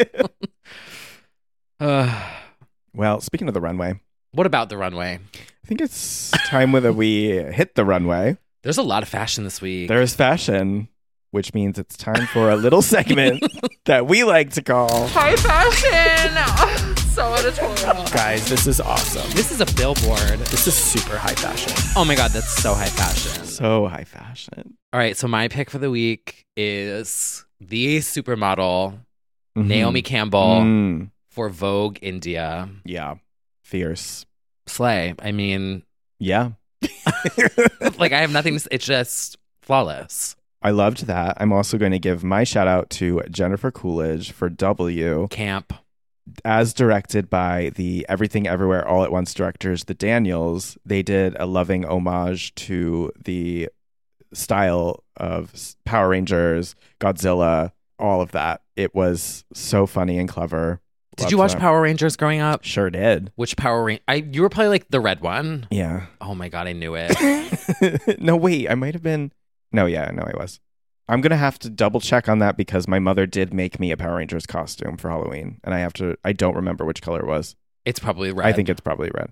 Well, speaking of the runway. What about the runway? I think it's time that we hit the runway. There's a lot of fashion this week. There is fashion, which means it's time for a little segment that we like to call High Fashion. So editorial. Guys, this is awesome. This is a billboard. This is super high fashion. Oh my God, that's so high fashion. So high fashion. All right, so my pick for the week is the supermodel, Naomi Campbell, for Vogue India. Yeah. Fierce. Slay. I mean. Yeah. Like, I have nothing to. It's just flawless. I loved that. I'm also going to give my shout out to Jennifer Coolidge for W. Camp. As directed by the Everything Everywhere All at Once directors, the Daniels. They did a loving homage to the style of Power Rangers, Godzilla, all of that. It was so funny and clever. Did you watch Power Rangers growing up? Sure did. Which Power Ranger? You were probably like the red one. Yeah. Oh my God, I knew it. No, wait, I might have been. No, I was. I'm going to have to double check on that because my mother did make me a Power Rangers costume for Halloween. And I don't remember which color it was. It's probably red. I think it's probably red.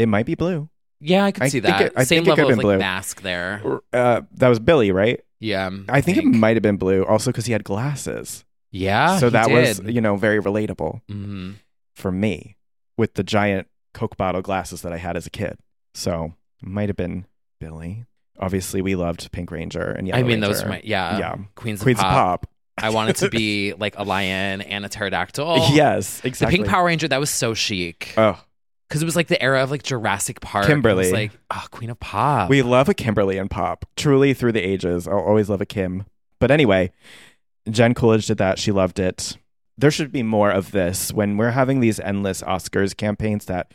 It might be blue. Yeah, I could see that. Same level of like blue. mask there. That was Billy, right? Yeah. I think it might have been blue also because he had glasses. Yeah. So that did. was, very relatable Mm-hmm. for me with the giant Coke bottle glasses that I had as a kid. So it might have been Billy. Obviously, we loved Pink Ranger and Yellow Ranger. Those were my, Queens of of Pop. Pop. I wanted to be like a lion and a pterodactyl. Yes, exactly. The Pink Power Ranger, that was so chic. Oh. Because it was like the era of like Jurassic Park. Kimberly. It was like, Queen of Pop. We love a Kimberly and Pop. Truly through the ages. I'll always love a Kim. But anyway, Jen Coolidge did that. She loved it. There should be more of this when we're having these endless Oscars campaigns that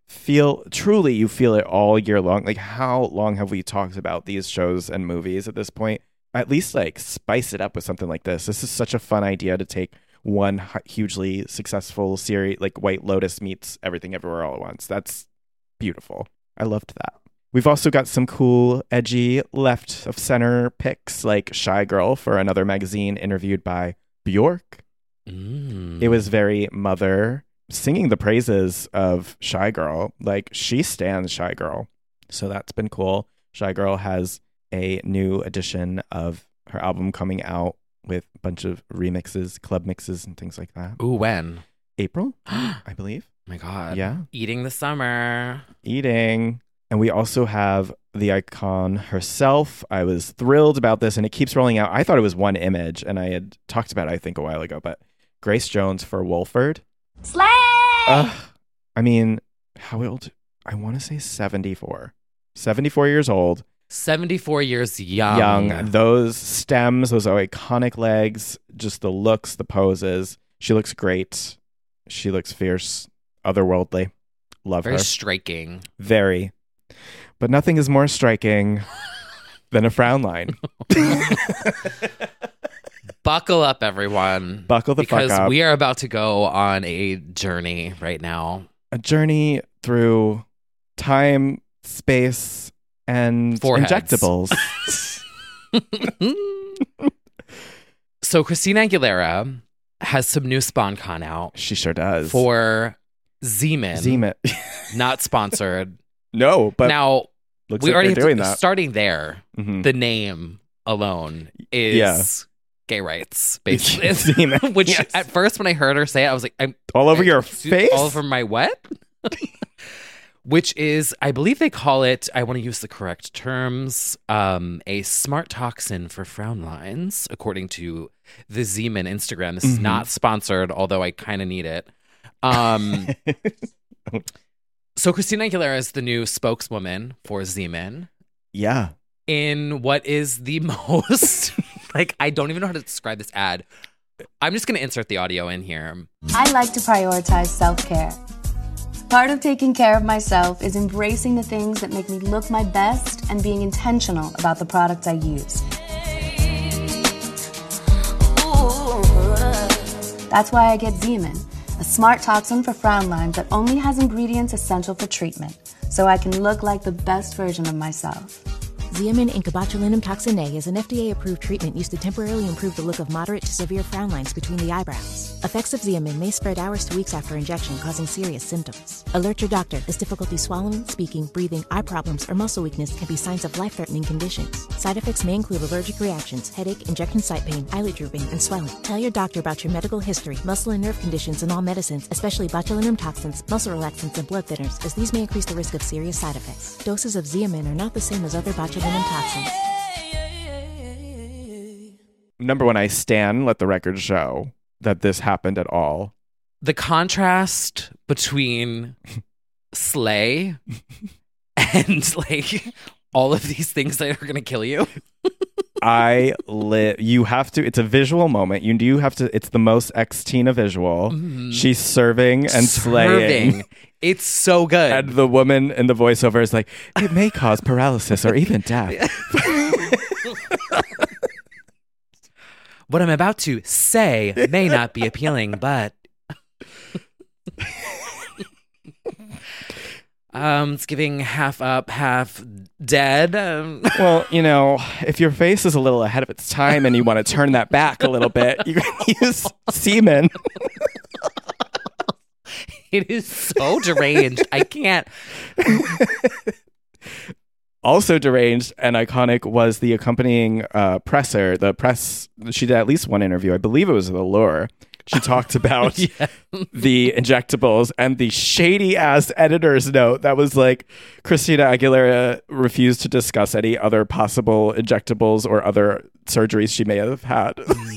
truly you feel it all year long. Like, how long have we talked about these shows and movies at this point? At least like spice it up with something like this. This is such a fun idea to take one hugely successful series like White Lotus meets Everything Everywhere All at Once. That's beautiful. I loved that. We've also got some cool, edgy, left of center picks like Shy Girl for another magazine interviewed by Bjork. It was very Mother singing the praises of Shy Girl. Like, she stands Shy Girl. So that's been cool. Shy Girl has a new edition of her album coming out with a bunch of remixes, club mixes, and things like that. Ooh, when? April, I believe. Oh my God. Yeah. Eating the summer. Eating. And we also have the icon herself. I was thrilled about this, and it keeps rolling out. I thought it was one image, and I had talked about it, I think, a while ago, but Grace Jones for Wolford. Slay! I mean, how old? I want to say 74. 74 years old. 74 years young. Those stems, those iconic legs, just the looks, the poses. She looks great. She looks fierce, otherworldly. Love her. Very striking. Very. But nothing is more striking than a frown line. Buckle up, everyone. Buckle the fuck up. Because we are about to go on a journey right now. A journey through time, space, and Foreheads. injectables. So Christina Aguilera has some new SponCon out. She sure does. For Zeman. Zeman. Not sponsored. No, but now looks we like already they're have doing to, that. starting there. Mhm. The name alone is gay rights, basically. Zeman. Which Yes. at first when I heard her say it, I was like, I'm all over your face? All over my what? Which is, I believe they call it, I want to use the correct terms, a smart toxin for frown lines, according to the Zeman Instagram. This is not sponsored, although I kind of need it. So Christina Aguilera is the new spokeswoman for Zeman. Yeah. In what is the most, like, I don't even know how to describe this ad. I'm just going to insert the audio in here. I like to prioritize self-care. Part of taking care of myself is embracing the things that make me look my best and being intentional about the products I use. That's why I get Zeman, a smart toxin for frown lines that only has ingredients essential for treatment, so I can look like the best version of myself. Zeamin Incabotulinum Toxin A is an FDA-approved treatment used to temporarily improve the look of moderate to severe frown lines between the eyebrows. Effects of Zeamin may spread hours to weeks after injection, causing serious symptoms. Alert your doctor, as difficulty swallowing, speaking, breathing, eye problems, or muscle weakness can be signs of life-threatening conditions. Side effects may include allergic reactions, headache, injection site pain, eyelid drooping, and swelling. Tell your doctor about your medical history, muscle and nerve conditions, and all medicines, especially botulinum toxins, muscle relaxants, and blood thinners, as these may increase the risk of serious side effects. Doses of Zeamin are not the same as other botulinum toxins. Number one, I stand, let the record show that this happened at all. The contrast between Slay and like all of these things that are going to kill you. You have to, it's a visual moment. You do have to, it's the most ex-Tina visual. Mhm. She's serving and slaying. It's so good. And the woman in the voiceover is like, it may cause paralysis or even death. What I'm about to say may not be appealing, but it's giving half up, half dead. Well, you know, if your face is a little ahead of its time and you want to turn that back a little bit, you can use semen. It is so deranged. I can't. Also deranged and iconic was the accompanying presser. The press, she did at least one interview. I believe it was with Allure. She talked about the injectables and the shady ass editor's note that was like, Christina Aguilera refused to discuss any other possible injectables or other surgeries she may have had.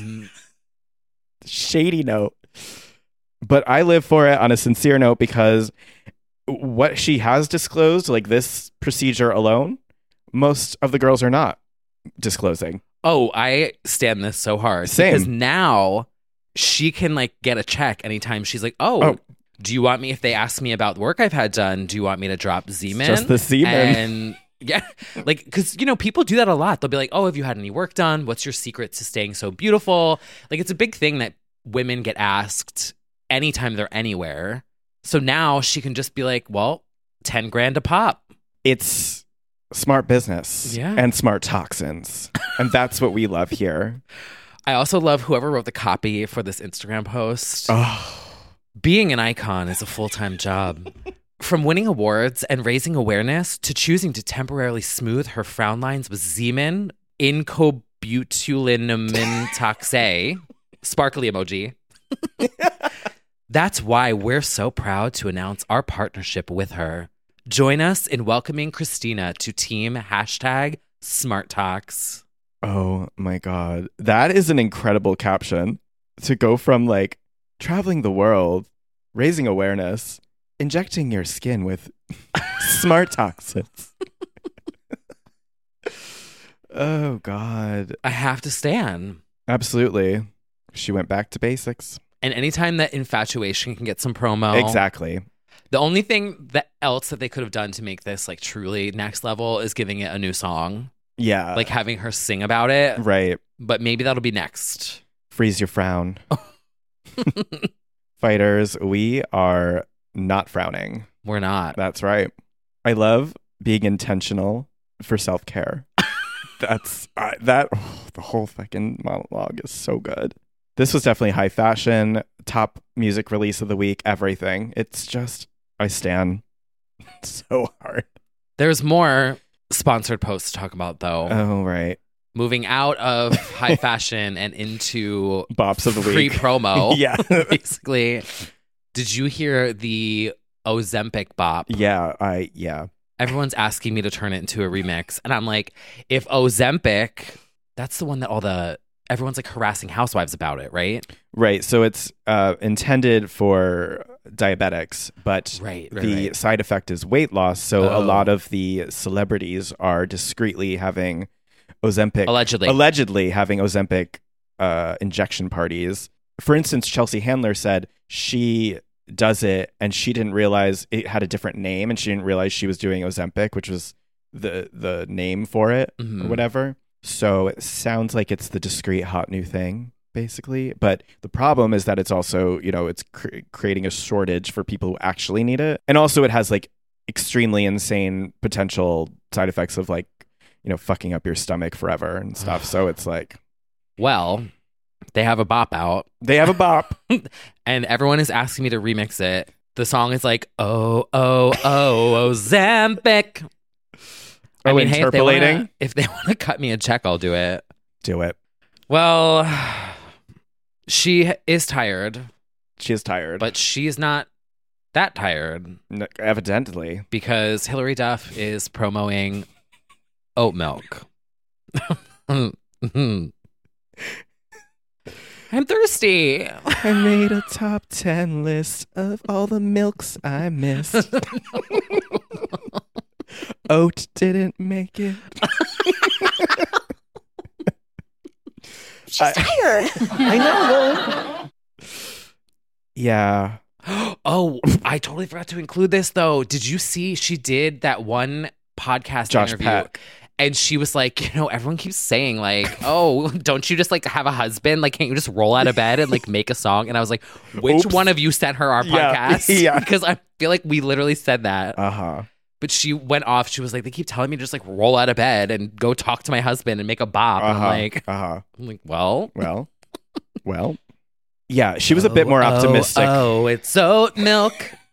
Shady note. But I live for it on a sincere note because what she has disclosed, like this procedure alone, most of the girls are not disclosing. Oh, I stand this so hard. Same. Because now she can like get a check anytime she's like, oh, do you want me, if they ask me about the work I've had done, do you want me to drop Zeman? Just the Zeman. And yeah, like, because, you know, people do that a lot. They'll be like, oh, have you had any work done? What's your secret to staying so beautiful? Like, it's a big thing that women get asked anytime they're anywhere. So now she can just be like, well, 10 grand a pop. It's smart business and smart toxins. And that's what we love here. I also love whoever wrote the copy for this Instagram post. Being an icon is a full-time job. From winning awards and raising awareness to choosing to temporarily smooth her frown lines with Zeman, Incobutulinumtoxae, sparkly emoji. That's why we're so proud to announce our partnership with her. Join us in welcoming Christina to Team #SmartTox. Oh my God. That is an incredible caption. To go from like traveling the world, raising awareness, injecting your skin with smart toxins. Oh God. I have to stand. Absolutely. She went back to basics. And anytime that infatuation can get some promo. Exactly. The only thing else that they could have done to make this like truly next level is giving it a new song. Yeah. Like having her sing about it. Right. But maybe that'll be next. Freeze your frown. Fighters, we are not frowning. We're not. That's right. I love being intentional for self-care. That's the whole fucking monologue is so good. This was definitely high fashion, top music release of the week, everything. It's just, I stan so hard. There's more sponsored posts to talk about, though. Oh, right. Moving out of high fashion and into Bops of the free week. promo. Yeah. Basically. Did you hear the Ozempic bop? Yeah. Everyone's asking me to turn it into a remix. And I'm like, if Ozempic, that's the one that everyone's like harassing housewives about it, right? Right. So it's intended for diabetics, but the side effect is weight loss. So a lot of the celebrities are discreetly having Ozempic. Allegedly having Ozempic injection parties. For instance, Chelsea Handler said she does it and she didn't realize it had a different name and she didn't realize she was doing Ozempic, which was the name for it or whatever. So it sounds like it's the discreet hot new thing, basically. But the problem is that it's also, it's creating a shortage for people who actually need it. And also it has like extremely insane potential side effects of like, fucking up your stomach forever and stuff. So it's like... Well, they have a bop out. They have a bop. And everyone is asking me to remix it. The song is like, oh, Ozempic. I mean, hey, if they want to cut me a check, I'll do it. Do it. Well, she is tired. She is tired. But she's not that tired. No, evidently. Because Hilary Duff is promoting oat milk. I'm thirsty. I made a top 10 list of all the milks I missed. Oat didn't make it. She's tired. I know. Yeah. Oh, I totally forgot to include this, though. Did you see she did that one podcast Josh interview? Peck. And she was like, everyone keeps saying like, oh, don't you just like have a husband? Like, can't you just roll out of bed and like make a song? And I was like, which one of you sent her our podcast? Yeah. Because I feel like we literally said that. Uh-huh. But she went off. She was like, they keep telling me to just like roll out of bed and go talk to my husband and make a bop. And I'm like, well. Yeah, she was a bit more optimistic. Oh, it's oat milk.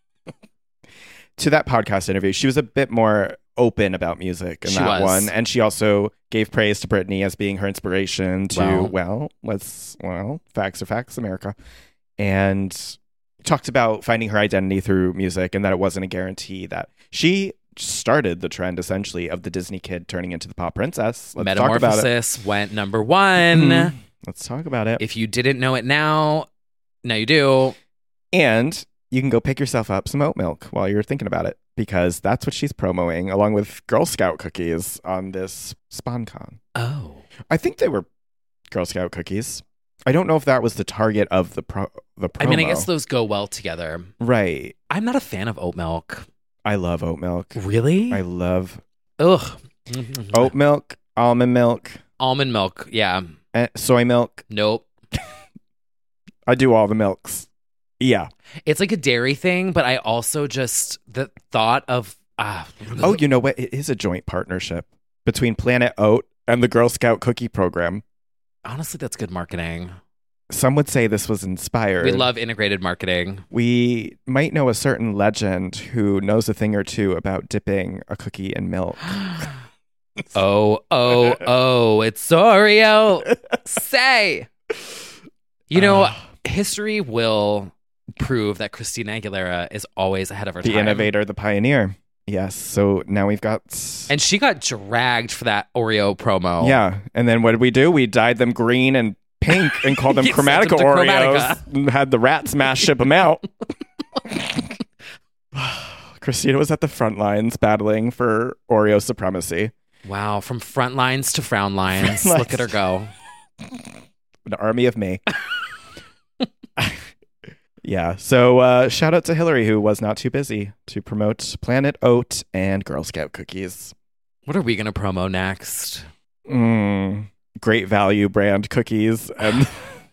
to that podcast interview, she was a bit more open about music in that one. And she also gave praise to Britney as being her inspiration to, facts are facts, America. And talked about finding her identity through music and that it wasn't a guarantee that she started the trend essentially of the Disney kid turning into the pop princess. Let's talk about it. Metamorphosis went number one. Let's talk about it. If you didn't know it now you do. And you can go pick yourself up some oat milk while you're thinking about it, because that's what she's promoting along with Girl Scout cookies on this SponCon. Oh. I think they were Girl Scout cookies. I don't know if that was the target of the promo. I mean, I guess those go well together. Right. I'm not a fan of oat milk. I love oat milk. Really? I love oat milk, almond milk. Almond milk, yeah. Soy milk. Nope. I do all the milks. Yeah. It's like a dairy thing, but I also just, the thought of... oh, you know what? It is a joint partnership between Planet Oat and the Girl Scout cookie program. Honestly, that's good marketing. Some would say this was inspired. We love integrated marketing. We might know a certain legend who knows a thing or two about dipping a cookie in milk. It's Oreo. Say. You know, history will prove that Christina Aguilera is always ahead of her time. The innovator, the pioneer. Yes. So now we've got... And she got dragged for that Oreo promo. Yeah. And then what did we do? We dyed them green and pink and called them Chromatica Oreos. And had the rat smash ship them out. Christina was at the front lines battling for Oreo supremacy. Wow. From front lines to frown lines. Look at her go. An army of me. Yeah. So shout out to Hillary, who was not too busy to promote Planet Oat and Girl Scout cookies. What are we going to promo next? Great Value brand cookies. And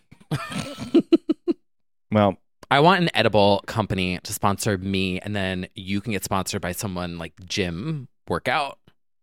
well, I want an edible company to sponsor me, and then you can get sponsored by someone like Gym Workout.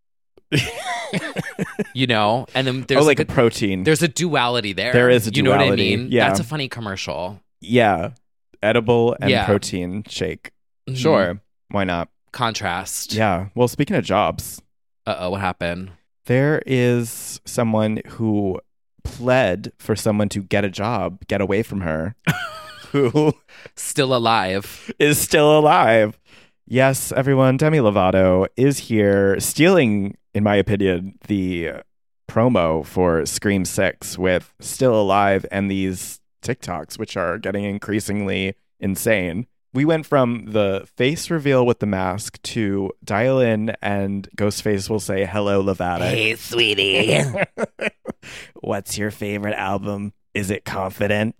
You know, and then there's like a protein. There's a duality there. There is a duality. You know what I mean? Yeah. That's a funny commercial. Yeah. Edible and protein shake. Mm-hmm. Sure. Why not? Contrast. Yeah. Well, speaking of jobs. What happened? There is someone who pled for someone to get a job, get away from her. Who still alive. Is still alive. Yes, everyone. Demi Lovato is here stealing, in my opinion, the promo for Scream 6 with Still Alive and these TikToks, which are getting increasingly insane. We went from the face reveal with the mask to dial in and Ghostface will say, "Hello, Lovato. Hey, sweetie. What's your favorite album? Is it Confident?"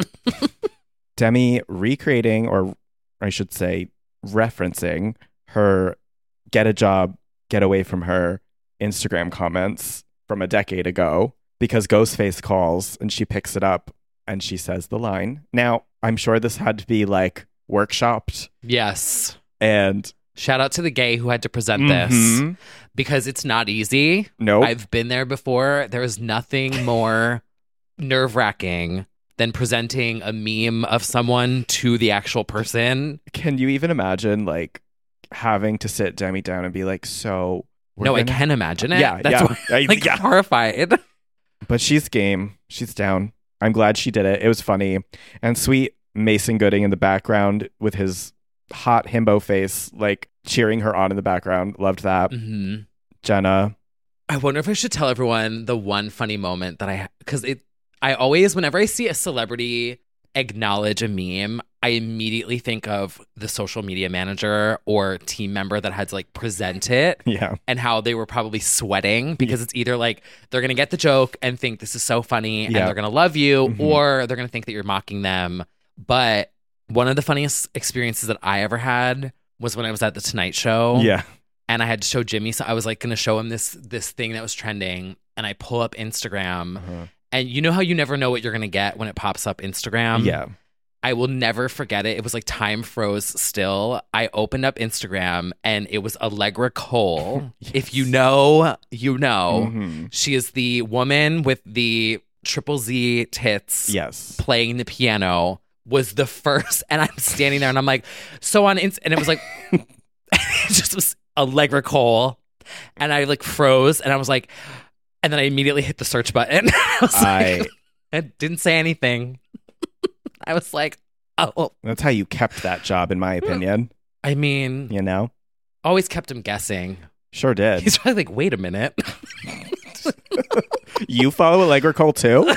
Demi recreating, or I should say, referencing her get a job, get away from her Instagram comments from a decade ago, because Ghostface calls and she picks it up and she says the line. Now, I'm sure this had to be like workshopped. Yes. And shout out to the gay who had to present this, because it's not easy. No. I've been there before. There is nothing more nerve-wracking than presenting a meme of someone to the actual person. Can you even imagine like having to sit Demi down and be like, so I can imagine it. Yeah. That's why I'm horrified. But she's game. She's down. I'm glad she did it. It was funny. And sweet Mason Gooding in the background with his hot himbo face, like cheering her on in the background. Loved that. Mm-hmm. Jenna. I wonder if I should tell everyone the one funny moment that because I always, whenever I see a celebrity acknowledge a meme, I immediately think of the social media manager or team member that had to like present it. Yeah. And how they were probably sweating because it's either like they're going to get the joke and think this is so funny and they're going to love you, or they're going to think that you're mocking them. But one of the funniest experiences that I ever had was when I was at the Tonight Show. Yeah. And I had to show Jimmy, so I was like going to show him this thing that was trending, and I pull up Instagram. And you know how you never know what you're going to get when it pops up Instagram? Yeah. I will never forget it. It was like time froze still. I opened up Instagram and it was Allegra Cole. Yes. If you know, you know. She is the woman with the triple Z tits. Yes. Playing the piano. Was the first. And I'm standing there and I'm like, so on and it was like... just was a Legricole, and I like froze, and I was like, and then I immediately hit the search button. I didn't say anything. I was like, oh. That's how you kept that job, in my opinion. I mean, you know, always kept him guessing. Sure did. He's probably like, wait a minute. You follow Legricole too?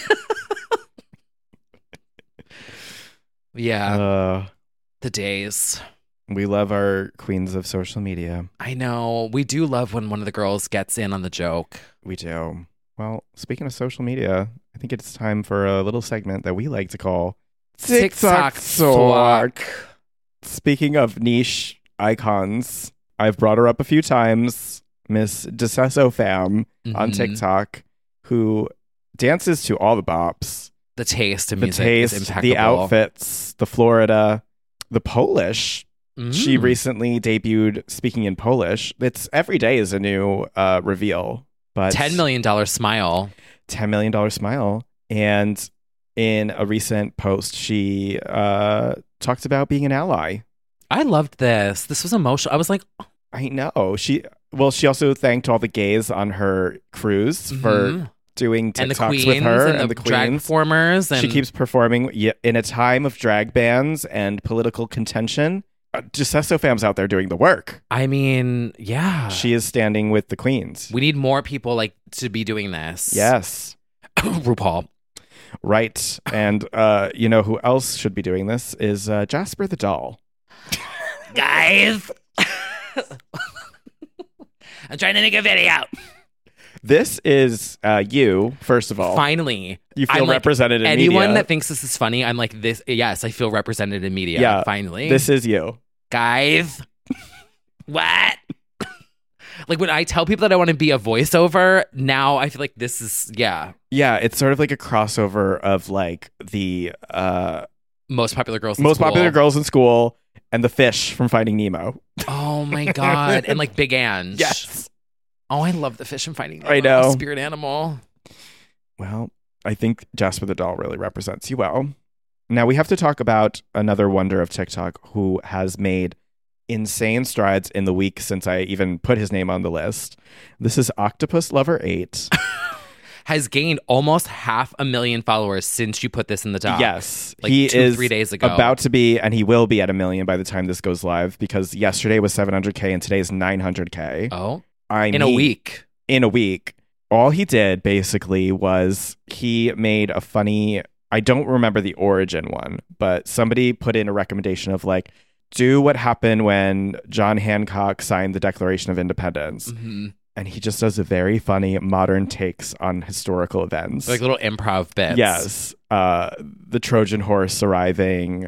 Yeah. The days. We love our queens of social media. I know. We do love when one of the girls gets in on the joke. We do. Well, speaking of social media, I think it's time for a little segment that we like to call TikTok Talk. Speaking of niche icons, I've brought her up a few times, Miss DeSesso Fam on TikTok, who dances to all the bops. The taste of music is impeccable. The outfits, the Florida, the Polish. She recently debuted speaking in Polish. It's every day is a new reveal. But $10 million smile. $10 million smile. And in a recent post, she talked about being an ally. I loved this. This was emotional. I was like, oh. I know. She also thanked all the gays on her cruise for doing TikToks with her and the drag performers. And she keeps performing in a time of drag bans and political contention. DeSesso Fam's out there doing the work. I mean, yeah. She is standing with the queens. We need more people like to be doing this. Yes. RuPaul. Right. And you know who else should be doing this is Jasper the Doll. Guys. I'm trying to make a video. This is you, first of all. Finally. You feel represented in anyone media. Anyone that thinks this is funny, I'm like, this. Yes, I feel represented in media. Yeah, finally. This is you. Guys. What? Like when I tell people that I want to be a voiceover, now I feel like this is, yeah. Yeah, it's sort of like a crossover of like the most popular girls in school and the fish from Finding Nemo. Oh my God. And like Big Ange. Yes. Oh, I love the fish from Finding Nemo. I know. Spirit animal. Well, I think Jasper the Doll really represents you well. Now we have to talk about another wonder of TikTok who has made insane strides in the week since I even put his name on the list. This is Octopus Lover 8. Has gained almost 500,000 followers since you put this in the doc. Yes. Like he 2-3 days ago. About to be, and he will be at 1 million by the time this goes live because yesterday was 700K and today is 900K. Oh. In a week. In a week. All he did basically was he made a funny, I don't remember the origin one, but somebody put in a recommendation of like, do what happened when John Hancock signed the Declaration of Independence. Mm-hmm. And he just does a very funny modern takes on historical events. Like little improv bits. Yes. The Trojan horse arriving.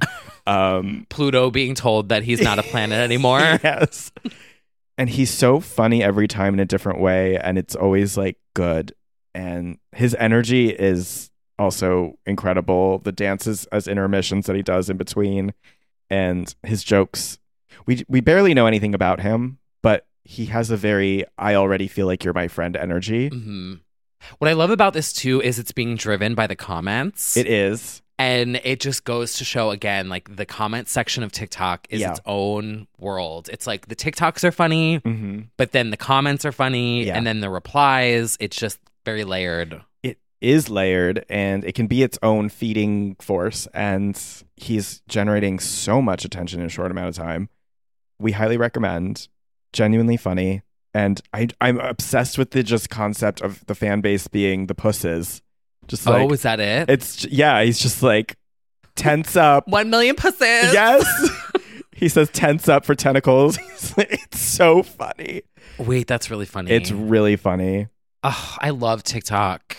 Pluto being told that he's not a planet anymore. Yes. And he's so funny every time in a different way. And it's always like good. And his energy is also incredible. The dances as intermissions that he does in between. And his jokes. We barely know anything about him, but he has a very, I already feel like you're my friend energy. Mm-hmm. What I love about this too is it's being driven by the comments. It is. And it just goes to show again, like the comment section of TikTok is its own world. It's like the TikToks are funny, but then the comments are funny, and then the replies, it's just very layered. It is layered, and it can be its own feeding force, and he's generating so much attention in a short amount of time. We highly recommend. Genuinely funny, and I'm obsessed with the just concept of the fan base being the pusses. Just like, is that it? He's just like tense up. 1 million pusses. Yes. He says tense up for tentacles. It's so funny. Wait, that's really funny. It's really funny. Oh, I love TikTok.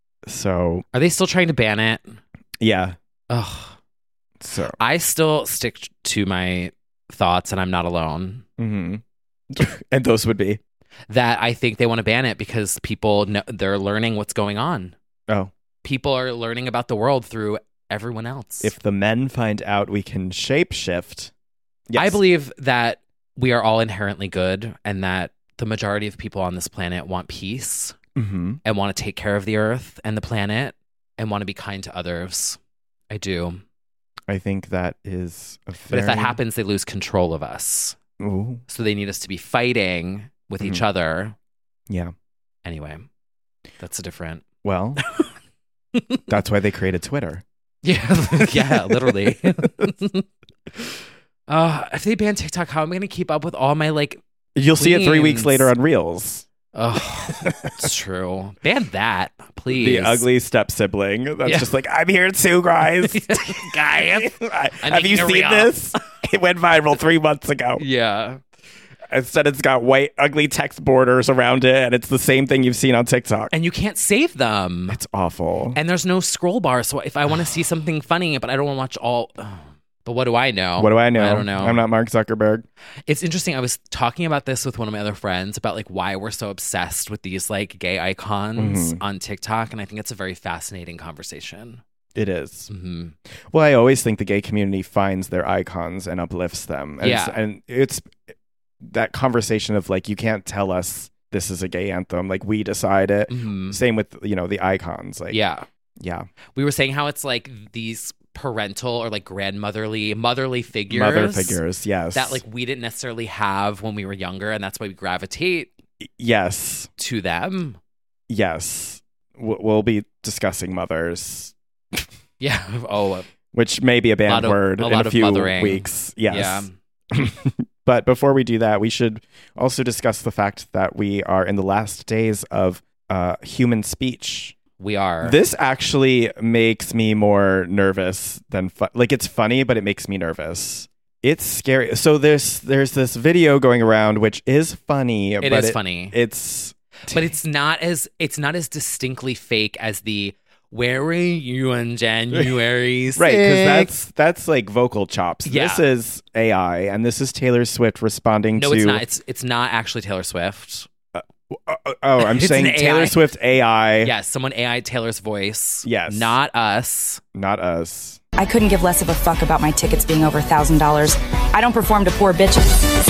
So are they still trying to ban it? Yeah. Oh. So I still stick to my thoughts, and I'm not alone. Mm-hmm. And those would be that I think they want to ban it because people know, they're learning what's going on. Oh, people are learning about the world through everyone else. If the men find out we can shapeshift, yes. I believe that we are all inherently good, and that the majority of people on this planet want peace and want to take care of the earth and the planet and want to be kind to others. I do. I think that is But if that happens, they lose control of us. Ooh. So they need us to be fighting with each other. Yeah. Anyway, that's a different. Well, that's why they created Twitter. Yeah, literally. If they ban TikTok, how am I going to keep up with all my You'll see it 3 weeks queens? later on Reels. Oh, it's true. Ban that, please. The ugly step sibling. That's just like, I'm here too, guys. Guys, have you seen this? It went viral 3 months ago. Yeah. Instead, it's got white, ugly text borders around it, and it's the same thing you've seen on TikTok. And you can't save them. It's awful. And there's no scroll bar. So if I want to see something funny, but I don't want to watch all. But what do I know? What do I know? I don't know. I'm not Mark Zuckerberg. It's interesting. I was talking about this with one of my other friends about why we're so obsessed with these gay icons on TikTok. And I think it's a very fascinating conversation. It is. Mm-hmm. Well, I always think the gay community finds their icons and uplifts them. And it's that conversation of you can't tell us this is a gay anthem. We decide it. Mm-hmm. Same with, the icons. Yeah. We were saying how it's these parental or motherly figures. Mother figures, yes. That we didn't necessarily have when we were younger. And that's why we gravitate. Yes. To them. Yes. We'll be discussing mothers. Yeah. Oh. Which may be a banned word in a few mothering. weeks. Yes. Yeah. But before we do that, we should also discuss the fact that we are in the last days of human speech. We are. This actually makes me more nervous than fun. It's funny, but it makes me nervous. It's scary. So there's this video going around, which is funny. It is funny. But it's not as distinctly fake as the "Where were you on January 6th?" Right, because that's vocal chops. Yeah. This is AI, and this is Taylor Swift responding to. No, it's not. It's not actually Taylor Swift. I'm saying Taylor Swift AI. Yes, someone AI Taylor's voice. Yes. Not us. Not us. I couldn't give less of a fuck about my tickets being over $1,000. I don't perform to poor bitches.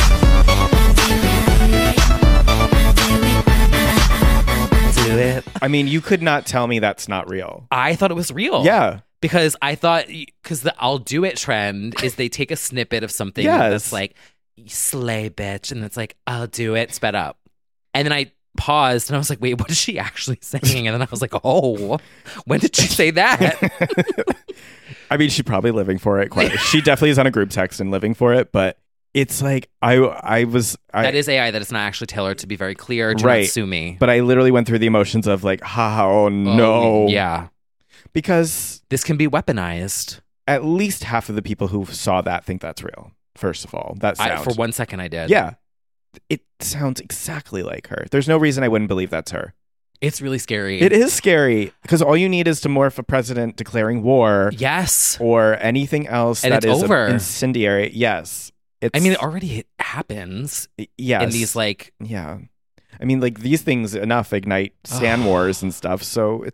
Do it. I mean, you could not tell me that's not real. I thought it was real. Yeah. Because I thought, the I'll do it trend is they take a snippet of something Yes. that's slay bitch. And it's I'll do it, sped up. And then I paused and I was like, wait, what is she actually saying? And then I was like, oh, when did she say that? I mean, she's probably living for it. She definitely is on a group text and living for it. But it's that is AI. That is not actually Taylor, to be very clear. Do not sue me. But I literally went through the emotions of oh no. Yeah. Because this can be weaponized. At least half of the people who saw that think that's real. First of all, that sound. For 1 second I did. Yeah. It sounds exactly like her. There's no reason I wouldn't believe that's her. It's really scary. It is scary because all you need is to morph a president declaring war. Yes. Or anything else and that it's is over. Incendiary. Yes. It already happens. Yes. In these Yeah. I mean, these things enough ignite sand wars and stuff. So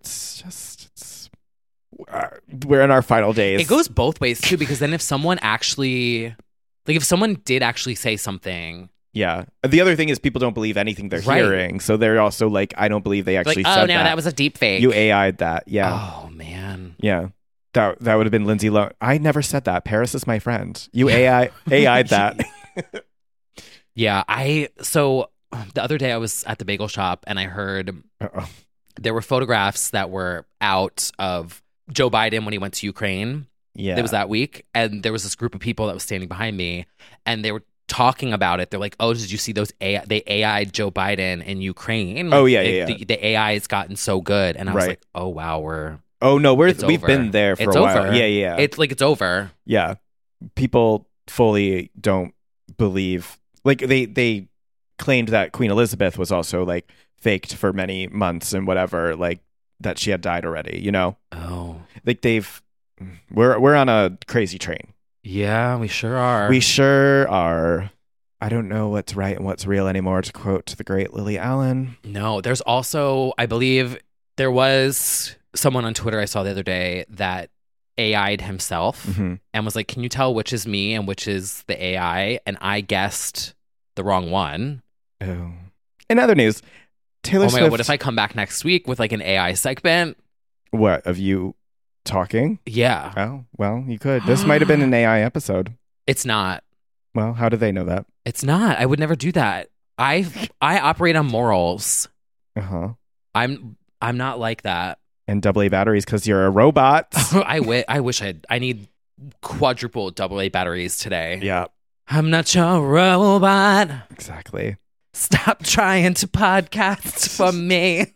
we're in our final days. It goes both ways too, because then if someone actually, if someone did actually say something. Yeah. The other thing is people don't believe anything they're hearing. So they're also I don't believe they actually said that. that was a deep fake. You AI'd that. Yeah. Oh, man. Yeah. That would have been Lindsay Lohan. I never said that. Paris is my friend. You AI'd that. Yeah. So the other day I was at the bagel shop and I heard there were photographs that were out of Joe Biden when he went to Ukraine. Yeah. It was that week. And there was this group of people that was standing behind me and they were talking about it. They're like, oh, did you see those AI? They AI'd Joe Biden in Ukraine. Oh, yeah. The AI has gotten so good. And I was like, oh, wow, we've been there for a while. Over. Yeah. It's over. Yeah. People fully don't believe. They claimed that Queen Elizabeth was also faked for many months and whatever, that she had died already, Oh. We're on a crazy train. Yeah, we sure are. We sure are. I don't know what's right and what's real anymore, to quote the great Lily Allen. No, there's also, I believe there was someone on Twitter I saw the other day that AI'd himself and was like, can you tell which is me and which is the AI? And I guessed the wrong one. Oh. In other news, Taylor Swift. God, what if I come back next week with an AI segment? What, of you talking? Yeah. Oh, well, you could. This might have been an AI episode. It's not. Well, how do they know that? It's not. I would never do that. I operate on morals. Uh-huh. I'm not like that. And AA batteries because you're a robot. I wish I need quadruple AA batteries today. Yeah. I'm not your robot. Exactly. Stop trying to podcast for me.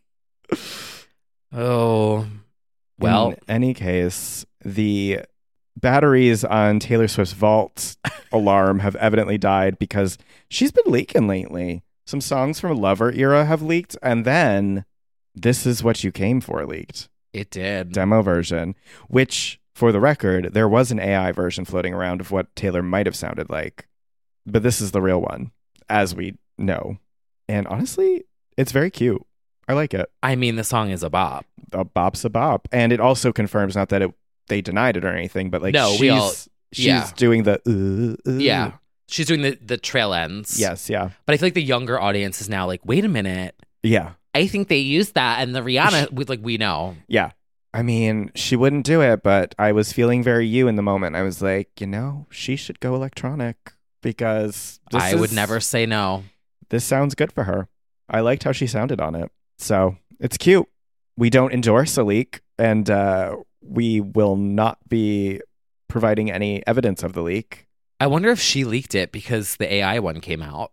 Oh. Well. In any case, the batteries on Taylor Swift's Vault alarm have evidently died because she's been leaking lately. Some songs from Lover era have leaked, and then This Is What You Came For leaked. It did. Demo version, which, for the record, there was an AI version floating around of what Taylor might have sounded like. But this is the real one, as we know. And honestly, it's very cute. I like it. I mean, the song is a bop. A bop's a bop. And it also confirms, not that they denied it or anything, but like no, she's doing the yeah. She's doing the trail ends. Yes, yeah. But I feel like the younger audience is now like, wait a minute. Yeah. I think they used that, and the Rihanna, we know. Yeah. I mean, she wouldn't do it, but I was feeling very you in the moment. I was like, she should go electronic because I would never say no. This sounds good for her. I liked how she sounded on it. So it's cute. We don't endorse a leak, and we will not be providing any evidence of the leak. I wonder if she leaked it because the AI one came out.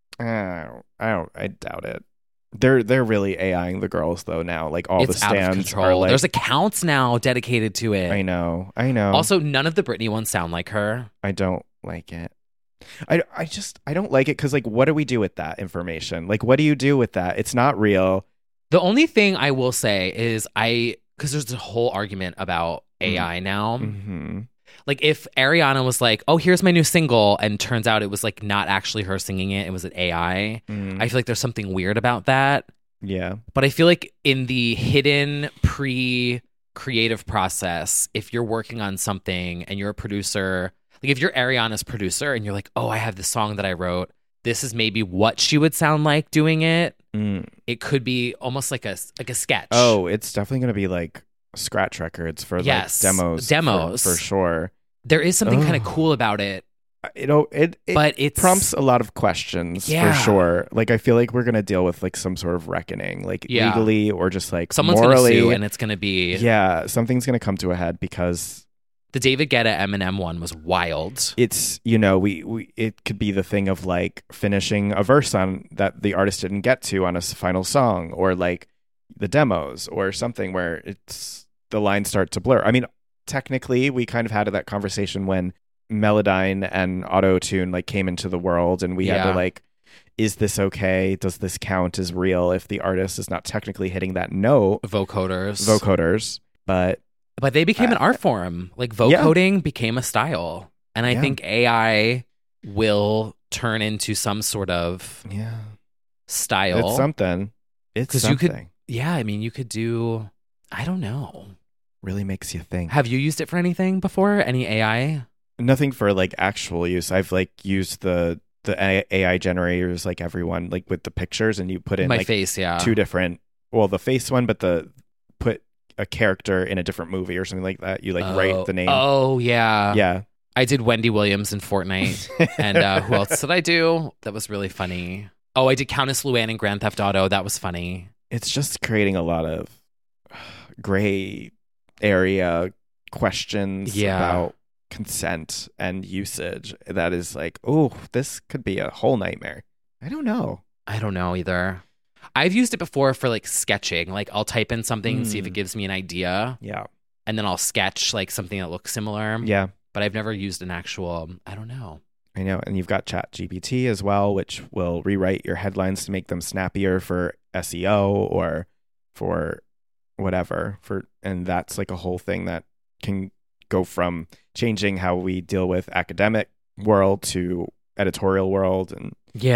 I doubt it. They're really AIing the girls though now. Like all it's the stands out of control. are like, There's accounts now dedicated to it. I know. Also, none of the Britney ones sound like her. I don't like it. I don't like it because like, what do we do with that information? Like, what do you do with that? It's not real. The only thing I will say is because there's a whole argument about AI now. Mm-hmm. Like if Ariana was like, oh, here's my new single, and turns out it was like not actually her singing it, it was an AI. I feel like there's something weird about that. Yeah. But I feel like in the hidden pre-creative process, if you're working on something and you're a producer, like if you're Ariana's producer and you're like, oh, I have this song that I wrote, this is maybe what she would sound like doing it. It could be almost like a sketch. Oh, it's definitely going to be like scratch records for like demos for sure. There is something kind of cool about it. But it prompts a lot of questions for sure. Like I feel like we're gonna deal with like some sort of reckoning, like legally or just like someone's morally, gonna sue, and it's gonna be something's gonna come to a head because the David Guetta Eminem one was wild. It's we it could be the thing of like finishing a verse on that the artist didn't get to on a final song, or like the demos or something where it's the lines start to blur. I mean, technically we kind of had that conversation when Melodyne and Auto-Tune like came into the world, and we had to like, is this okay? Does this count as real if the artist is not technically hitting that note? Vocoders. But they became an art form. Like vocoding became a style. And I think AI will turn into some sort of style. It's something. It's something. You could do, I don't know. Really makes you think. Have you used it for anything before? Any AI? Nothing for like actual use. I've like used the AI generators like everyone, like with the pictures, and you put in my like face, two different, well, the face one, but put a character in a different movie or something like that. You like write the name. Oh yeah. Yeah. I did Wendy Williams in Fortnite. And who else did I do? That was really funny. Oh, I did Countess Luann in Grand Theft Auto. That was funny. It's just creating a lot of gray area questions about consent and usage. That is like, oh, this could be a whole nightmare. I don't know either. I've used it before for like sketching. Like I'll type in something and see if it gives me an idea. Yeah. And then I'll sketch like something that looks similar. Yeah. But I've never used an actual, I don't know. I know. And you've got ChatGPT as well, which will rewrite your headlines to make them snappier for SEO or for whatever. And that's like a whole thing that can go from changing how we deal with academic world to editorial world. And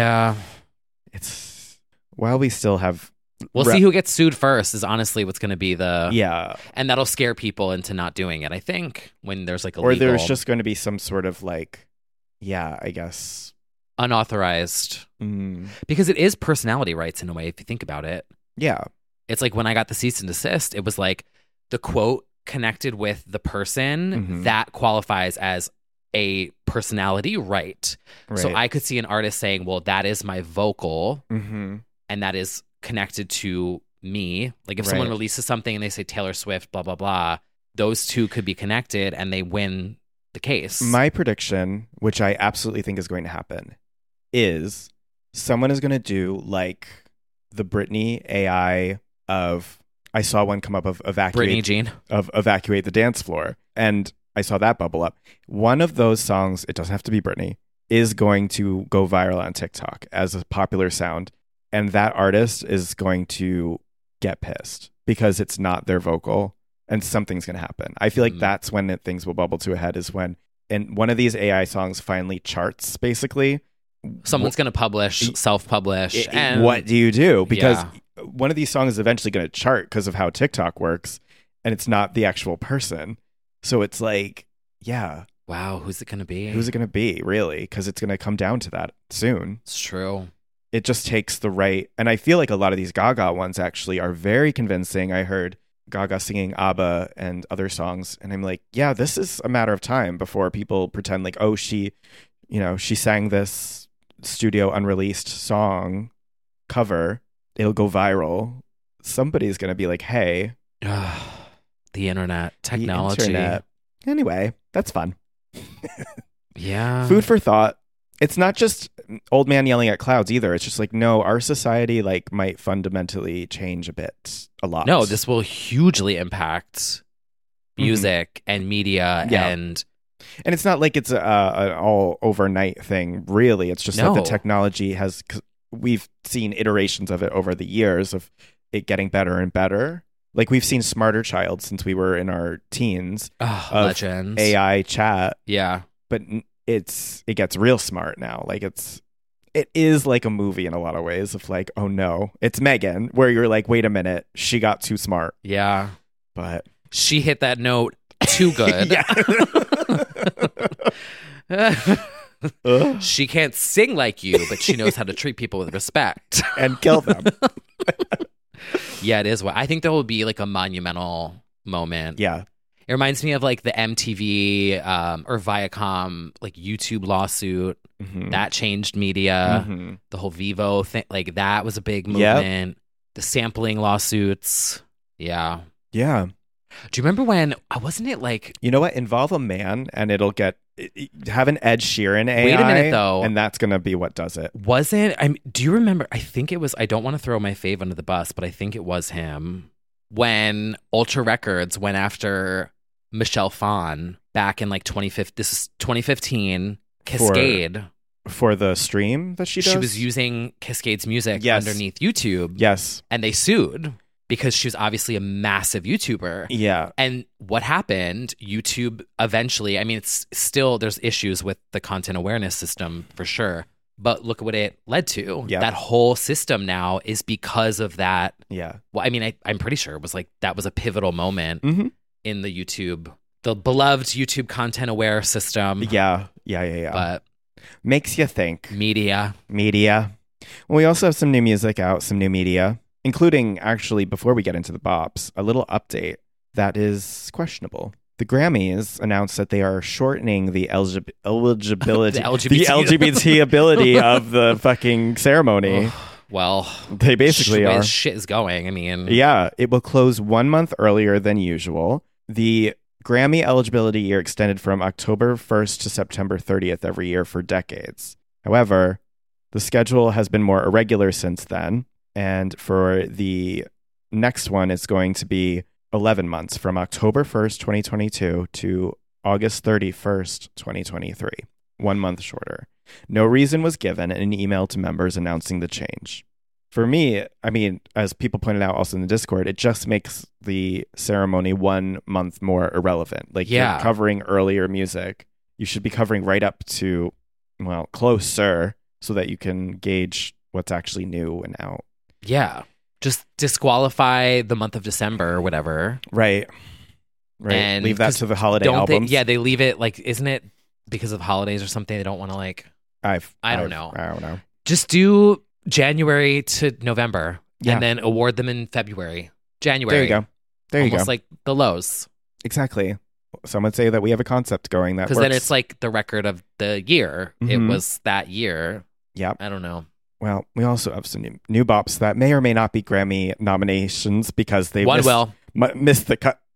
it's, while we still have, we'll see who gets sued first is honestly what's going to be and that'll scare people into not doing it, I think, when there's like a or there's just going to be some sort of like, I guess unauthorized, because it is personality rights in a way if you think about it. It's like when I got the cease and desist, it was like the quote connected with the person that qualifies as a personality, right? So Right. I could see an artist saying, well, that is my vocal, Mm-hmm. and that is connected to me. Like if someone Right. releases something and they say Taylor Swift, blah, blah, blah, those two could be connected and they win the case. My prediction, which I absolutely think is going to happen, is someone is going to do like the Britney AI of, I saw one come up of Britney Jean. Evacuate the Dance Floor. And I saw that bubble up. One of those songs, it doesn't have to be Britney, is going to go viral on TikTok as a popular sound. And that artist is going to get pissed because it's not their vocal and something's going to happen. I feel like that's when things will bubble to a head, is when and one of these AI songs finally charts, basically. Someone's going to publish, self-publish. And what do you do? Because Yeah. one of these songs is eventually going to chart because of how TikTok works, and it's not the actual person. So it's like, yeah. Wow, who's it going to be? Who's it going to be, really? Because it's going to come down to that soon. It's true. It just takes the right. And I feel like a lot of these Gaga ones actually are very convincing. I heard Gaga singing ABBA and other songs, and I'm like, yeah, this is a matter of time before people pretend like, oh, she sang this studio unreleased song cover. It'll go viral. Somebody's going to be like, hey. The internet, technology. The internet. Anyway, that's fun. Yeah. Food for thought. It's not just old man yelling at clouds either. It's just like, no, our society like might fundamentally change a lot. No, this will hugely impact music and media and it's not like it's an all overnight thing, really. It's just that the technology has, we've seen iterations of it over the years of it getting better and better. Like we've seen Smarter Child since we were in our teens. Legends. AI chat. Yeah. But it gets real smart now. Like it is like a movie in a lot of ways of like, oh no, it's Megan, where you're like, wait a minute, she got too smart. Yeah. But she hit that note too good. She can't sing like you, but she knows how to treat people with respect and kill them. Yeah, it is. I think there will be like a monumental moment. Yeah. It reminds me of like the MTV or Viacom like YouTube lawsuit that changed media. The whole Vivo thing, like that was a big movement. The sampling lawsuits. Yeah. Yeah. Do you remember when, wasn't it like... You know what? Involve a man and it'll have an Ed Sheeran AI. Wait a minute, though. And that's going to be what does it. Do you remember? I think it was, I don't want to throw my fave under the bus, but I think it was him. When Ultra Records went after Michelle Phan back in like 2015, Cascade. For the stream that she does? She was using Cascade's music underneath YouTube. Yes. And they sued. Because she was obviously a massive YouTuber. Yeah. And what happened, YouTube eventually, I mean, it's still, there's issues with the content awareness system for sure. But look at what it led to. Yeah. That whole system now is because of that. Yeah. Well, I mean, I'm pretty sure it was like, that was a pivotal moment in the YouTube, the beloved YouTube content aware system. Yeah. But makes you think. Media. Well, we also have some new music out, some new media. Including, actually, before we get into the bops, a little update that is questionable. The Grammys announced that they are shortening the eligibility, the LGBT ability of the fucking ceremony. Well, they basically the way are. Shit is going. I mean, yeah, it will close 1 month earlier than usual. The Grammy eligibility year extended from October 1st to September 30th every year for decades. However, the schedule has been more irregular since then. And for the next one, it's going to be 11 months from October 1st, 2022 to August 31st, 2023. 1 month shorter. No reason was given in an email to members announcing the change. For me, I mean, as people pointed out also in the Discord, it just makes the ceremony 1 month more irrelevant. Like, you're covering earlier music. You should be covering right up to, well, closer so that you can gauge what's actually new and out. Yeah. Just disqualify the month of December or whatever. Right. And leave that to the holiday albums. They leave it like, isn't it because of holidays or something? They don't want to like, I don't know. Just do January to November and then award them in February. January. There you go. Almost like the lows. Exactly. some would say that we have a concept going that Because works. then it's like the record of the year. It Mhm. was that year. Yep. I don't know. Well, we also have some new bops that may or may not be Grammy nominations because they missed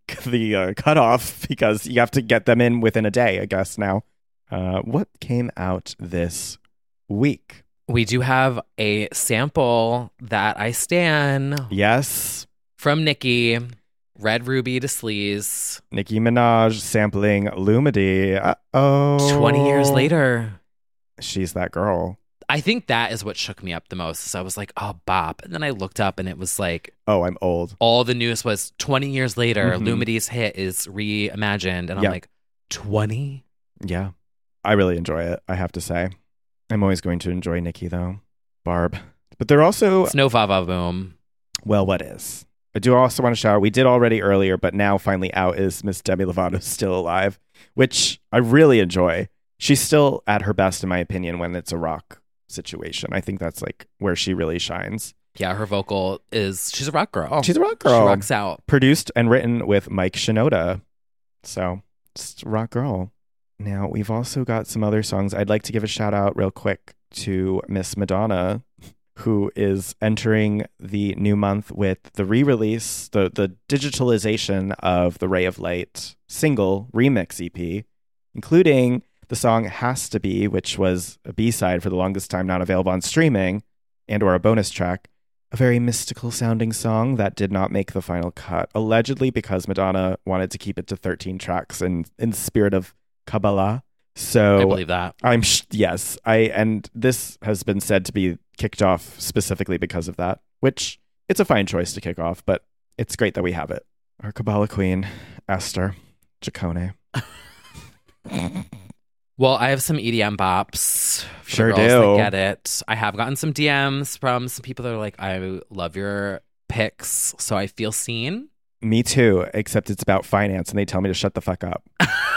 the cutoff because you have to get them in within a day, I guess, now. What came out this week? We do have a sample that I stan. Yes. From Nicki, Red Ruby to Sleaze. Nicki Minaj sampling Lumidee. Uh-oh. 20 years later. She's that girl. I think that is what shook me up the most. So I was like, oh, bop. And then I looked up and it was like, oh, I'm old. All the news was 20 years later, Mhm. Lumidee's hit is reimagined. And I'm Yep. like, 20? Yeah. I really enjoy it, I have to say. I'm always going to enjoy Nicki, though. Barb. But they're also... It's no va-va boom. Well, what is? I do also want to shout out, we did already earlier, but now finally out is Miss Demi Lovato's Still Alive, which I really enjoy. She's still at her best, in my opinion, when it's a rock situation. I think that's like where she really shines. Yeah, her vocal is... She's a rock girl. She's a rock girl. She rocks out. Produced and written with Mike Shinoda. So, just a rock girl. Now, we've also got some other songs. I'd like to give a shout out real quick to Miss Madonna, who is entering the new month with the re-release, the digitalization of the Ray of Light single remix EP, including the song Has to Be, which was a B-side for the longest time not available on streaming, and or a bonus track. A very mystical sounding song that did not make the final cut, allegedly because Madonna wanted to keep it to 13 tracks in spirit of Kabbalah. So I believe that. Yes. And this has been said to be kicked off specifically because of that, which it's a fine choice to kick off, but it's great that we have it. Our Kabbalah queen, Esther Ciccone. Well, I have some EDM bops for Sure girls do. that get it. I have gotten some DMs from some people that are like, I love your picks, so I feel seen. Me too, except it's about finance and they tell me to shut the fuck up.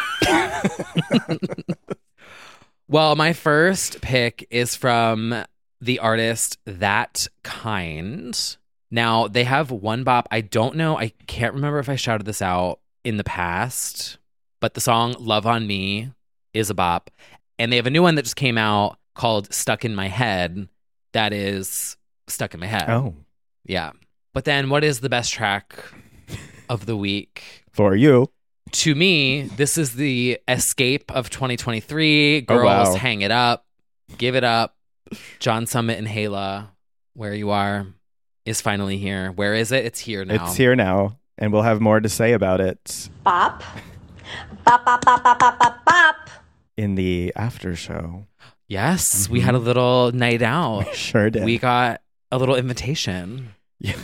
Well, my first pick is from the artist That Kind. Now, they have one bop. I don't know. I can't remember if I shouted this out in the past, but the song Love on Me is a bop. And they have a new one that just came out called Stuck in My Head that is stuck in my head. Oh. Yeah. But then what is the best track of the week? For you. To me, this is the escape of 2023. Oh, Girls, wow. hang it up. Give it up. John Summit and Hala, Where You Are, is finally here. Where is it? It's here now. It's here now, and we'll have more to say about it Bop. Bop, bop, bop, bop, bop, bop, bop. in the after show. Yes, we had a little night out. We sure did. We got a little invitation.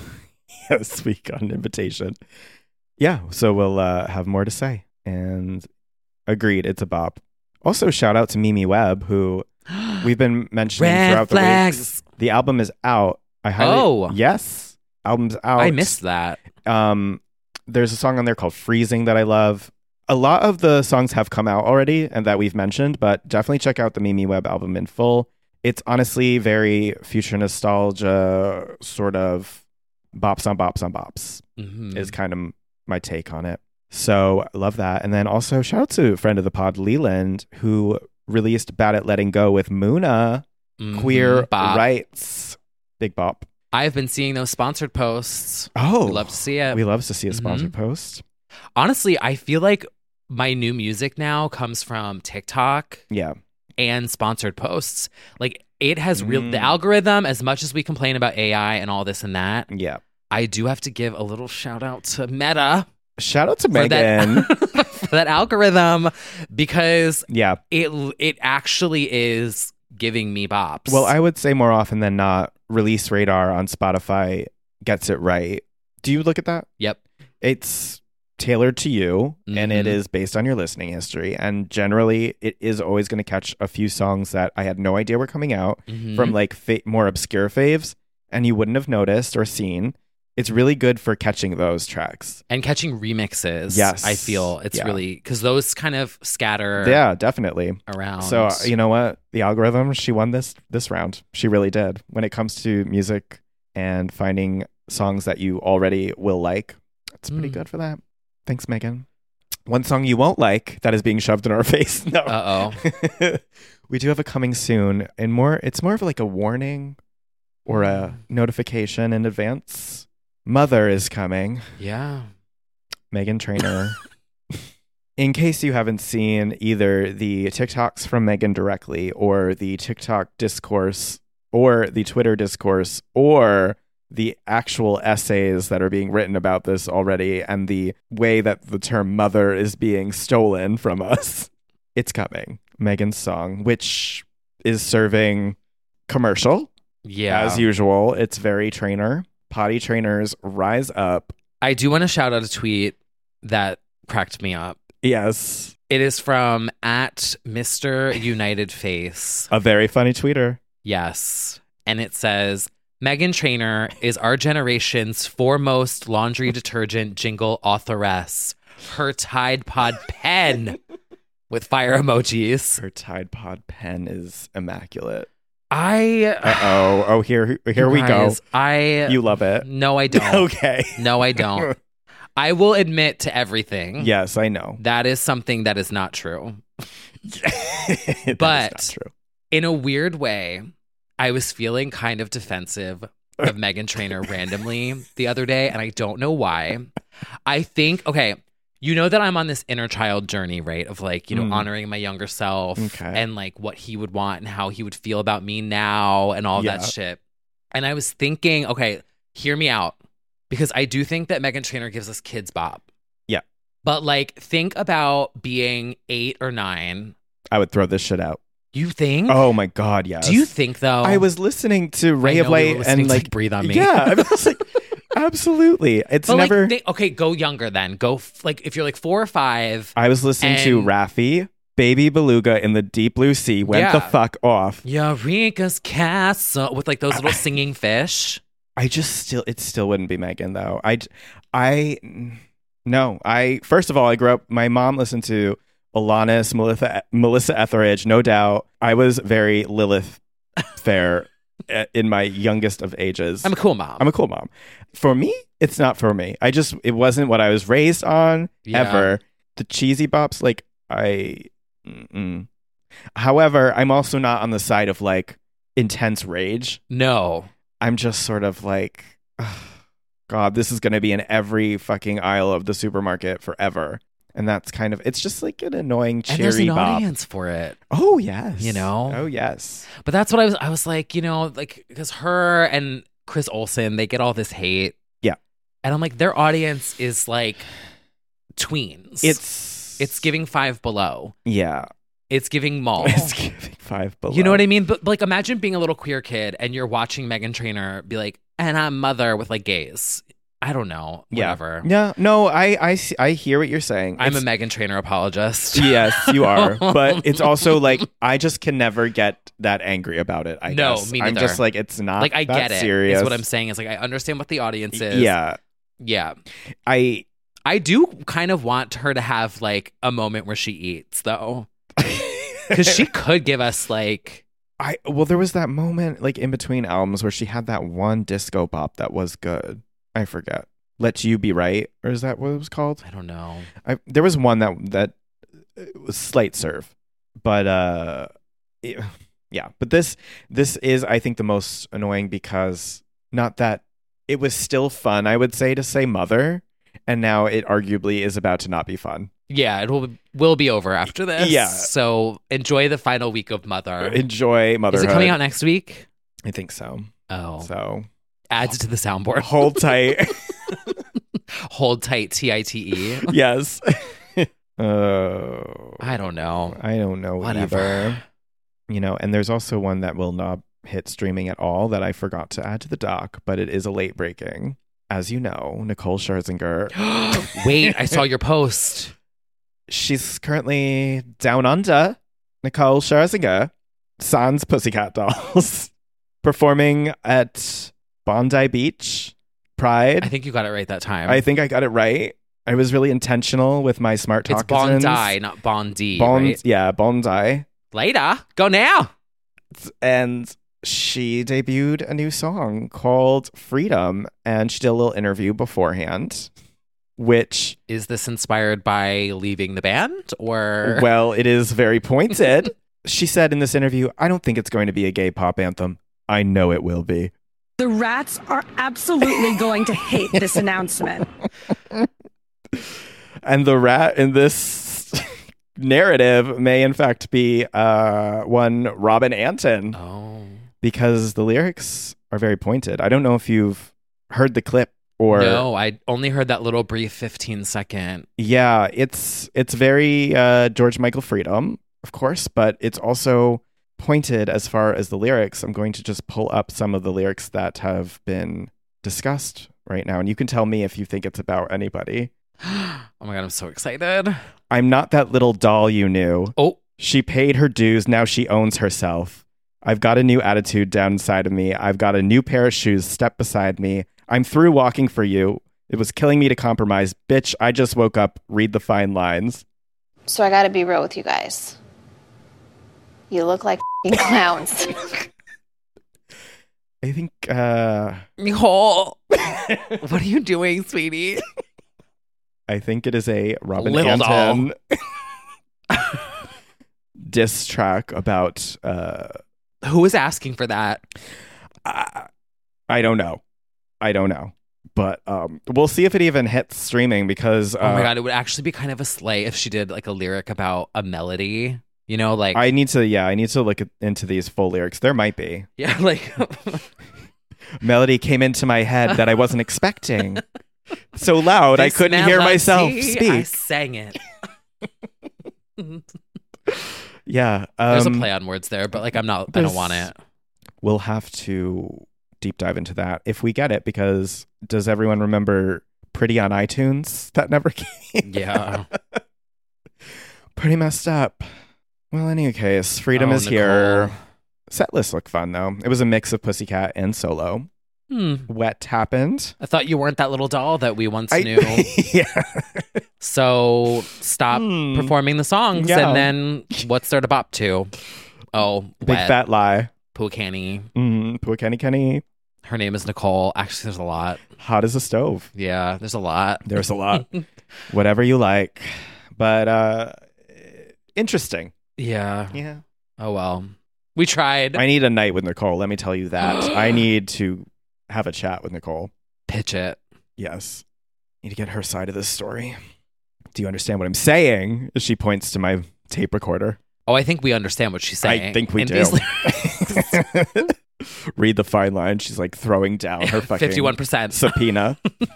Yes, we got an invitation. Yeah, so we'll have more to say. And agreed, it's a bop. Also, shout out to Mimi Webb, who we've been mentioning Red throughout flags. the weeks. The album is out. Yes, album's out. I missed that. There's a song on there called Freezing that I love. A lot of the songs have come out already and that we've mentioned, but definitely check out the Mimi Webb album in full. It's honestly very future nostalgia, sort of bops on bops on bops is kind of my take on it. So I love that. And then also shout out to a friend of the pod, Leland, who released Bad at Letting Go with Muna, Queer Bop. Rights. Big bop. I've been seeing those sponsored posts. Oh. We love to see it. We love to see a sponsored post. Honestly, I feel like my new music now comes from TikTok. Yeah. And sponsored posts. Like it has the algorithm, as much as we complain about AI and all this and that. Yeah. I do have to give a little shout out to Meta. Shout out to for Megan. for that algorithm, because yeah, it actually is giving me bops. Well, I would say more often than not, Release Radar on Spotify gets it right. Do you look at that? Yep. It's tailored to you, and it is based on your listening history. And generally, it is always going to catch a few songs that I had no idea were coming out from like more obscure faves, and you wouldn't have noticed or seen. It's really good for catching those tracks. And catching remixes. Yes. I feel it's really, because those kind of scatter. Yeah, definitely. Around. So, you know what? The algorithm, she won this round. She really did. When it comes to music and finding songs that you already will like, it's pretty good for that. Thanks, Megan. One song you won't like that is being shoved in our face. No. Uh-oh. We do have a coming soon, and it's more of like a warning or a notification in advance. Mother is coming. Yeah. Meghan Trainor. In case you haven't seen either the TikToks from Meghan directly or the TikTok discourse or the Twitter discourse or the actual essays that are being written about this already and the way that the term mother is being stolen from us, it's coming. Meghan's song, which is serving commercial. Yeah. As usual, it's very Trainor. Potty trainers rise up. I do want to shout out a tweet that cracked me up. Yes. It is from @Mr. United Face. A very funny tweeter. Yes. And it says, Meghan Trainor is our generation's foremost laundry detergent jingle authoress. Her Tide Pod pen with fire emojis. Her Tide Pod pen is immaculate. Oh, here we go. You love it. No, I don't. Okay. No, I don't. I will admit to everything. Yes, I know. That is something that is not true. But not true. In a weird way, I was feeling kind of defensive of Meghan Trainor randomly the other day, and I don't know why. I think, okay, you know that I'm on this inner child journey, right? Of like, honoring my younger self and like what he would want and how he would feel about me now and all that shit. And I was thinking, okay, hear me out. Because I do think that Meghan Trainor gives us kids bop. Yeah. But like, think about being 8 or 9. I would throw this shit out. You think? Oh my God, yes. Do you think though? I was listening to Ray of Light and like Breathe on Me. Yeah, I was like, absolutely. It's but never. Like, okay, go younger then. Go like if you're like 4 or 5. I was listening to Raffi, Baby Beluga in the Deep Blue Sea. Went the fuck off. Eureka's Castle with like those little singing fish. It still wouldn't be Meghan though. First of all, I grew up, my mom listened to Alanis, Melissa Etheridge, no doubt. I was very Lilith fair in my youngest of ages. I'm a cool mom. For me, it's not for me. It wasn't what I was raised on ever. The cheesy bops, like However, I'm also not on the side of like intense rage. No. I'm just sort of like, oh, God, this is going to be in every fucking aisle of the supermarket forever. And that's kind of, it's just like an annoying cheery and there's an bop. audience for it. Oh, yes. Oh, yes. But that's what I was like, like, because her and Chris Olsen, they get all this hate. Yeah. And I'm like, their audience is like tweens. It's giving Five Below. Yeah. It's giving mall. It's giving Five Below. You know what I mean? But like, imagine being a little queer kid and you're watching Meghan Trainor be like, and I'm mother with like gays. I don't know. Whatever. Yeah. No, I hear what you're saying. I'm a Meghan Trainor apologist. Yes, you are. But it's also like, I just can never get that angry about it, I guess. No, me neither. I'm just like, it's not like, I that get it. serious. Is what I'm saying. Is like, I understand what the audience is. Yeah. Yeah. I do kind of want her to have like a moment where she eats though. Because she could give us like... there was that moment like in between albums where she had that one disco bop that was good. I forget. Let You Be Right, or is that what it was called? I don't know. There was one that was slight serve, but yeah. But this is, I think, the most annoying because not that it was still fun, I would say, to say mother, and now it arguably is about to not be fun. Yeah, it will be over after this. Yeah. So enjoy the final week of Mother. Enjoy Motherhood. Is it coming out next week? I think so. Oh. So adds it to the soundboard. Hold tight. Hold tight, TITE. Yes. I don't know. Whatever. Either. And there's also one that will not hit streaming at all that I forgot to add to the doc, but it is a late breaking. As you know, Nicole Scherzinger. Wait, I saw your post. She's currently down under. Nicole Scherzinger, sans Pussycat Dolls, performing at Bondi Beach Pride. I think you got it right that time. I think I got it right. I was really intentional with my smart talk. It's Bondi, not Bondi. Right? Yeah, Bondi. Later. Go now. And she debuted a new song called Freedom, and she did a little interview beforehand. which... Is this inspired by leaving the band or? Well, it is very pointed. She said in this interview, I don't think it's going to be a gay pop anthem. I know it will be. The rats are absolutely going to hate this announcement. And the rat in this narrative may in fact be one Robin Anton. Oh. Because the lyrics are very pointed. I don't know if you've heard the clip or... No, I only heard that little brief 15-second. Yeah, it's very George Michael Freedom, of course, but it's also pointed as far as the lyrics. I'm going to just pull up some of the lyrics that have been discussed right now, and you can tell me if you think it's about anybody. Oh my God, I'm so excited. I'm not that little doll you knew. Oh. She paid her dues, now she owns herself. I've got a new attitude down inside of me. I've got a new pair of shoes, step beside me. I'm through walking for you. It was killing me to compromise. Bitch, I just woke up. Read the fine lines. So I gotta be real with you guys. You look like f***ing clowns. I think, Nicole, what are you doing, sweetie? I think it is a Robin Little Anton diss track about... Who is asking for that? I don't know. But we'll see if it even hits streaming because... oh my God, it would actually be kind of a slay if she did like a lyric about a melody. You know, like... I need to look into these full lyrics. There might be. Yeah, like... Melody came into my head that I wasn't expecting. So loud, I couldn't hear myself speak. I sang it. Yeah. There's a play on words there, but like I don't want it. We'll have to deep dive into that if we get it, because does everyone remember Pretty on iTunes? That never came. Yeah. Pretty messed up. Well, in any case, Freedom is Nicole. here. Set list looked fun, though. It was a mix of Pussycat and Solo. Wet happened. I thought you weren't that little doll that we once knew. Yeah. So stop performing the songs, Yeah. and then what's there to bop to? Oh, Big Wet. fat lie. Puakani. Puakani Kenny. Her name is Nicole. Actually, there's a lot. Hot as a stove. Yeah, there's a lot. There's a lot. Whatever you like. But interesting. Yeah. Yeah. Oh, well. We tried. I need a night with Nicole. Let me tell you that. I need to have a chat with Nicole. Pitch it. Yes. Need to get her side of this story. Do you understand what I'm saying? She points to my tape recorder. Oh, I think we understand what she's saying. I think we In do. these lyrics. Read the fine line. She's like throwing down her fucking 51%. subpoena.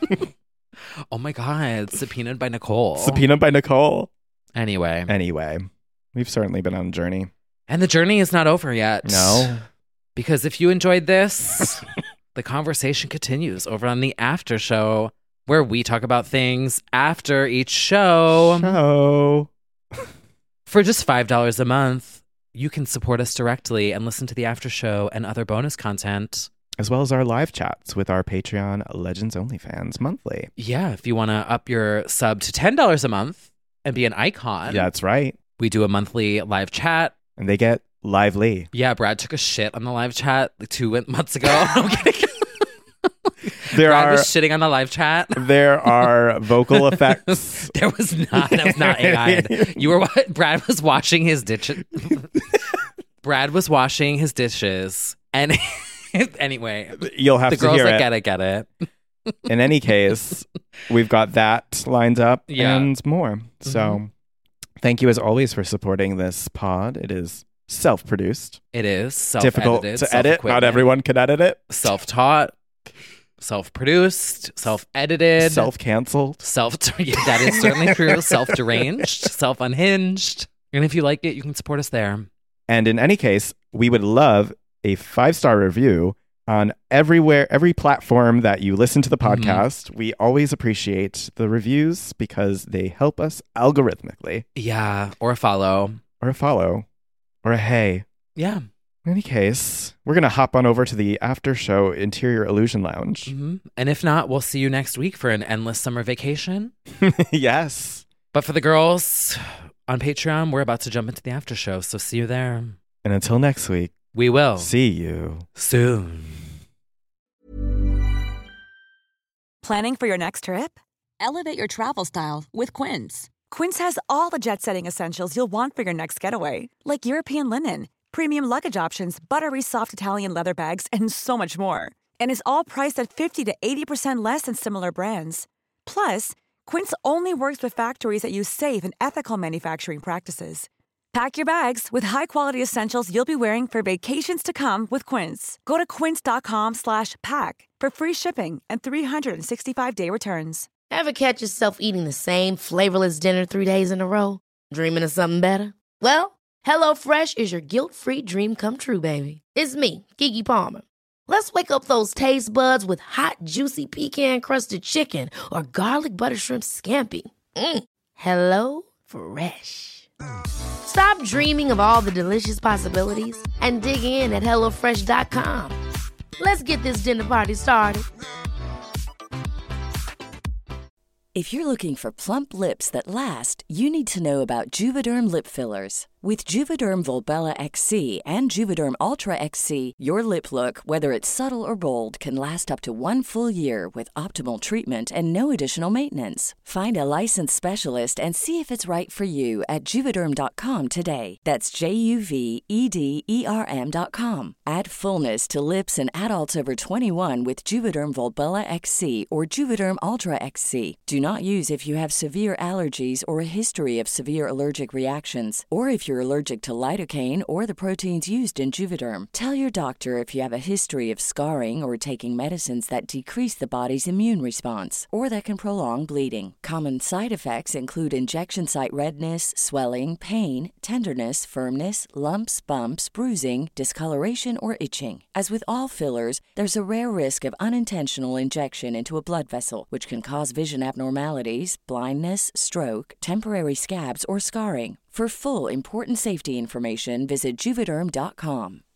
Oh my God. Subpoenaed by Nicole. Subpoena by Nicole. Anyway, we've certainly been on a journey. And the journey is not over yet. No. Because if you enjoyed this, the conversation continues over on the after show, where we talk about things after each show. For just $5 a month, you can support us directly and listen to the after show and other bonus content. As well as our live chats with our Patreon Legends Only fans monthly. Yeah, if you want to up your sub to $10 a month and be an icon. Yeah, that's right. We do a monthly live chat. And they get lively. Yeah, Brad took a shit on the live chat like 2 months ago. I'm kidding. Brad was shitting on the live chat. There are vocal effects. There was not. That was not AI. Brad was washing his dishes. Brad was washing his dishes. And anyway, you'll have the to girls hear that it. get it. In any case, we've got that lined up and more. So thank you as always for supporting this pod. It is self-produced. It is difficult to edit. Not everyone can edit it. Self-taught. Self-produced, self-edited, self-canceled. That is certainly true. Self-deranged, self-unhinged. And if you like it, you can support us there. And in any case, we would love a 5-star review on every platform that you listen to the podcast. We always appreciate the reviews because they help us algorithmically. Yeah, or a follow. Or a hey. Yeah. In any case, we're going to hop on over to the after show Interior Illusion Lounge. And if not, we'll see you next week for an endless summer vacation. Yes. But for the girls on Patreon, we're about to jump into the after show. So see you there. And until next week, we will see you soon. Planning for your next trip? Elevate your travel style with Quince. Quince has all the jet-setting essentials you'll want for your next getaway, like European linen, premium luggage options, buttery soft Italian leather bags, and so much more. And is all priced at 50 to 80% less than similar brands. Plus, Quince only works with factories that use safe and ethical manufacturing practices. Pack your bags with high-quality essentials you'll be wearing for vacations to come with Quince. Go to quince.com/pack for free shipping and 365-day returns. Ever catch yourself eating the same flavorless dinner 3 days in a row? Dreaming of something better? Well, HelloFresh is your guilt-free dream come true, baby. It's me, Keke Palmer. Let's wake up those taste buds with hot, juicy pecan-crusted chicken or garlic butter shrimp scampi. Hello Fresh. Stop dreaming of all the delicious possibilities and dig in at HelloFresh.com. Let's get this dinner party started. If you're looking for plump lips that last, you need to know about Juvederm lip fillers. With Juvederm Volbella XC and Juvederm Ultra XC, your lip look, whether it's subtle or bold, can last up to 1 full year with optimal treatment and no additional maintenance. Find a licensed specialist and see if it's right for you at Juvederm.com today. That's JUVEDERM.com. Add fullness to lips in adults over 21 with Juvederm Volbella XC or Juvederm Ultra XC. Do not use if you have severe allergies or a history of severe allergic reactions, or if you're allergic to lidocaine or the proteins used in Juvederm. Tell your doctor if you have a history of scarring or taking medicines that decrease the body's immune response or that can prolong bleeding. Common side effects include injection site redness, swelling, pain, tenderness, firmness, lumps, bumps, bruising, discoloration, or itching. As with all fillers, there's a rare risk of unintentional injection into a blood vessel, which can cause vision abnormalities, blindness, stroke, temporary scabs, or scarring. For full, important safety information, visit Juvederm.com.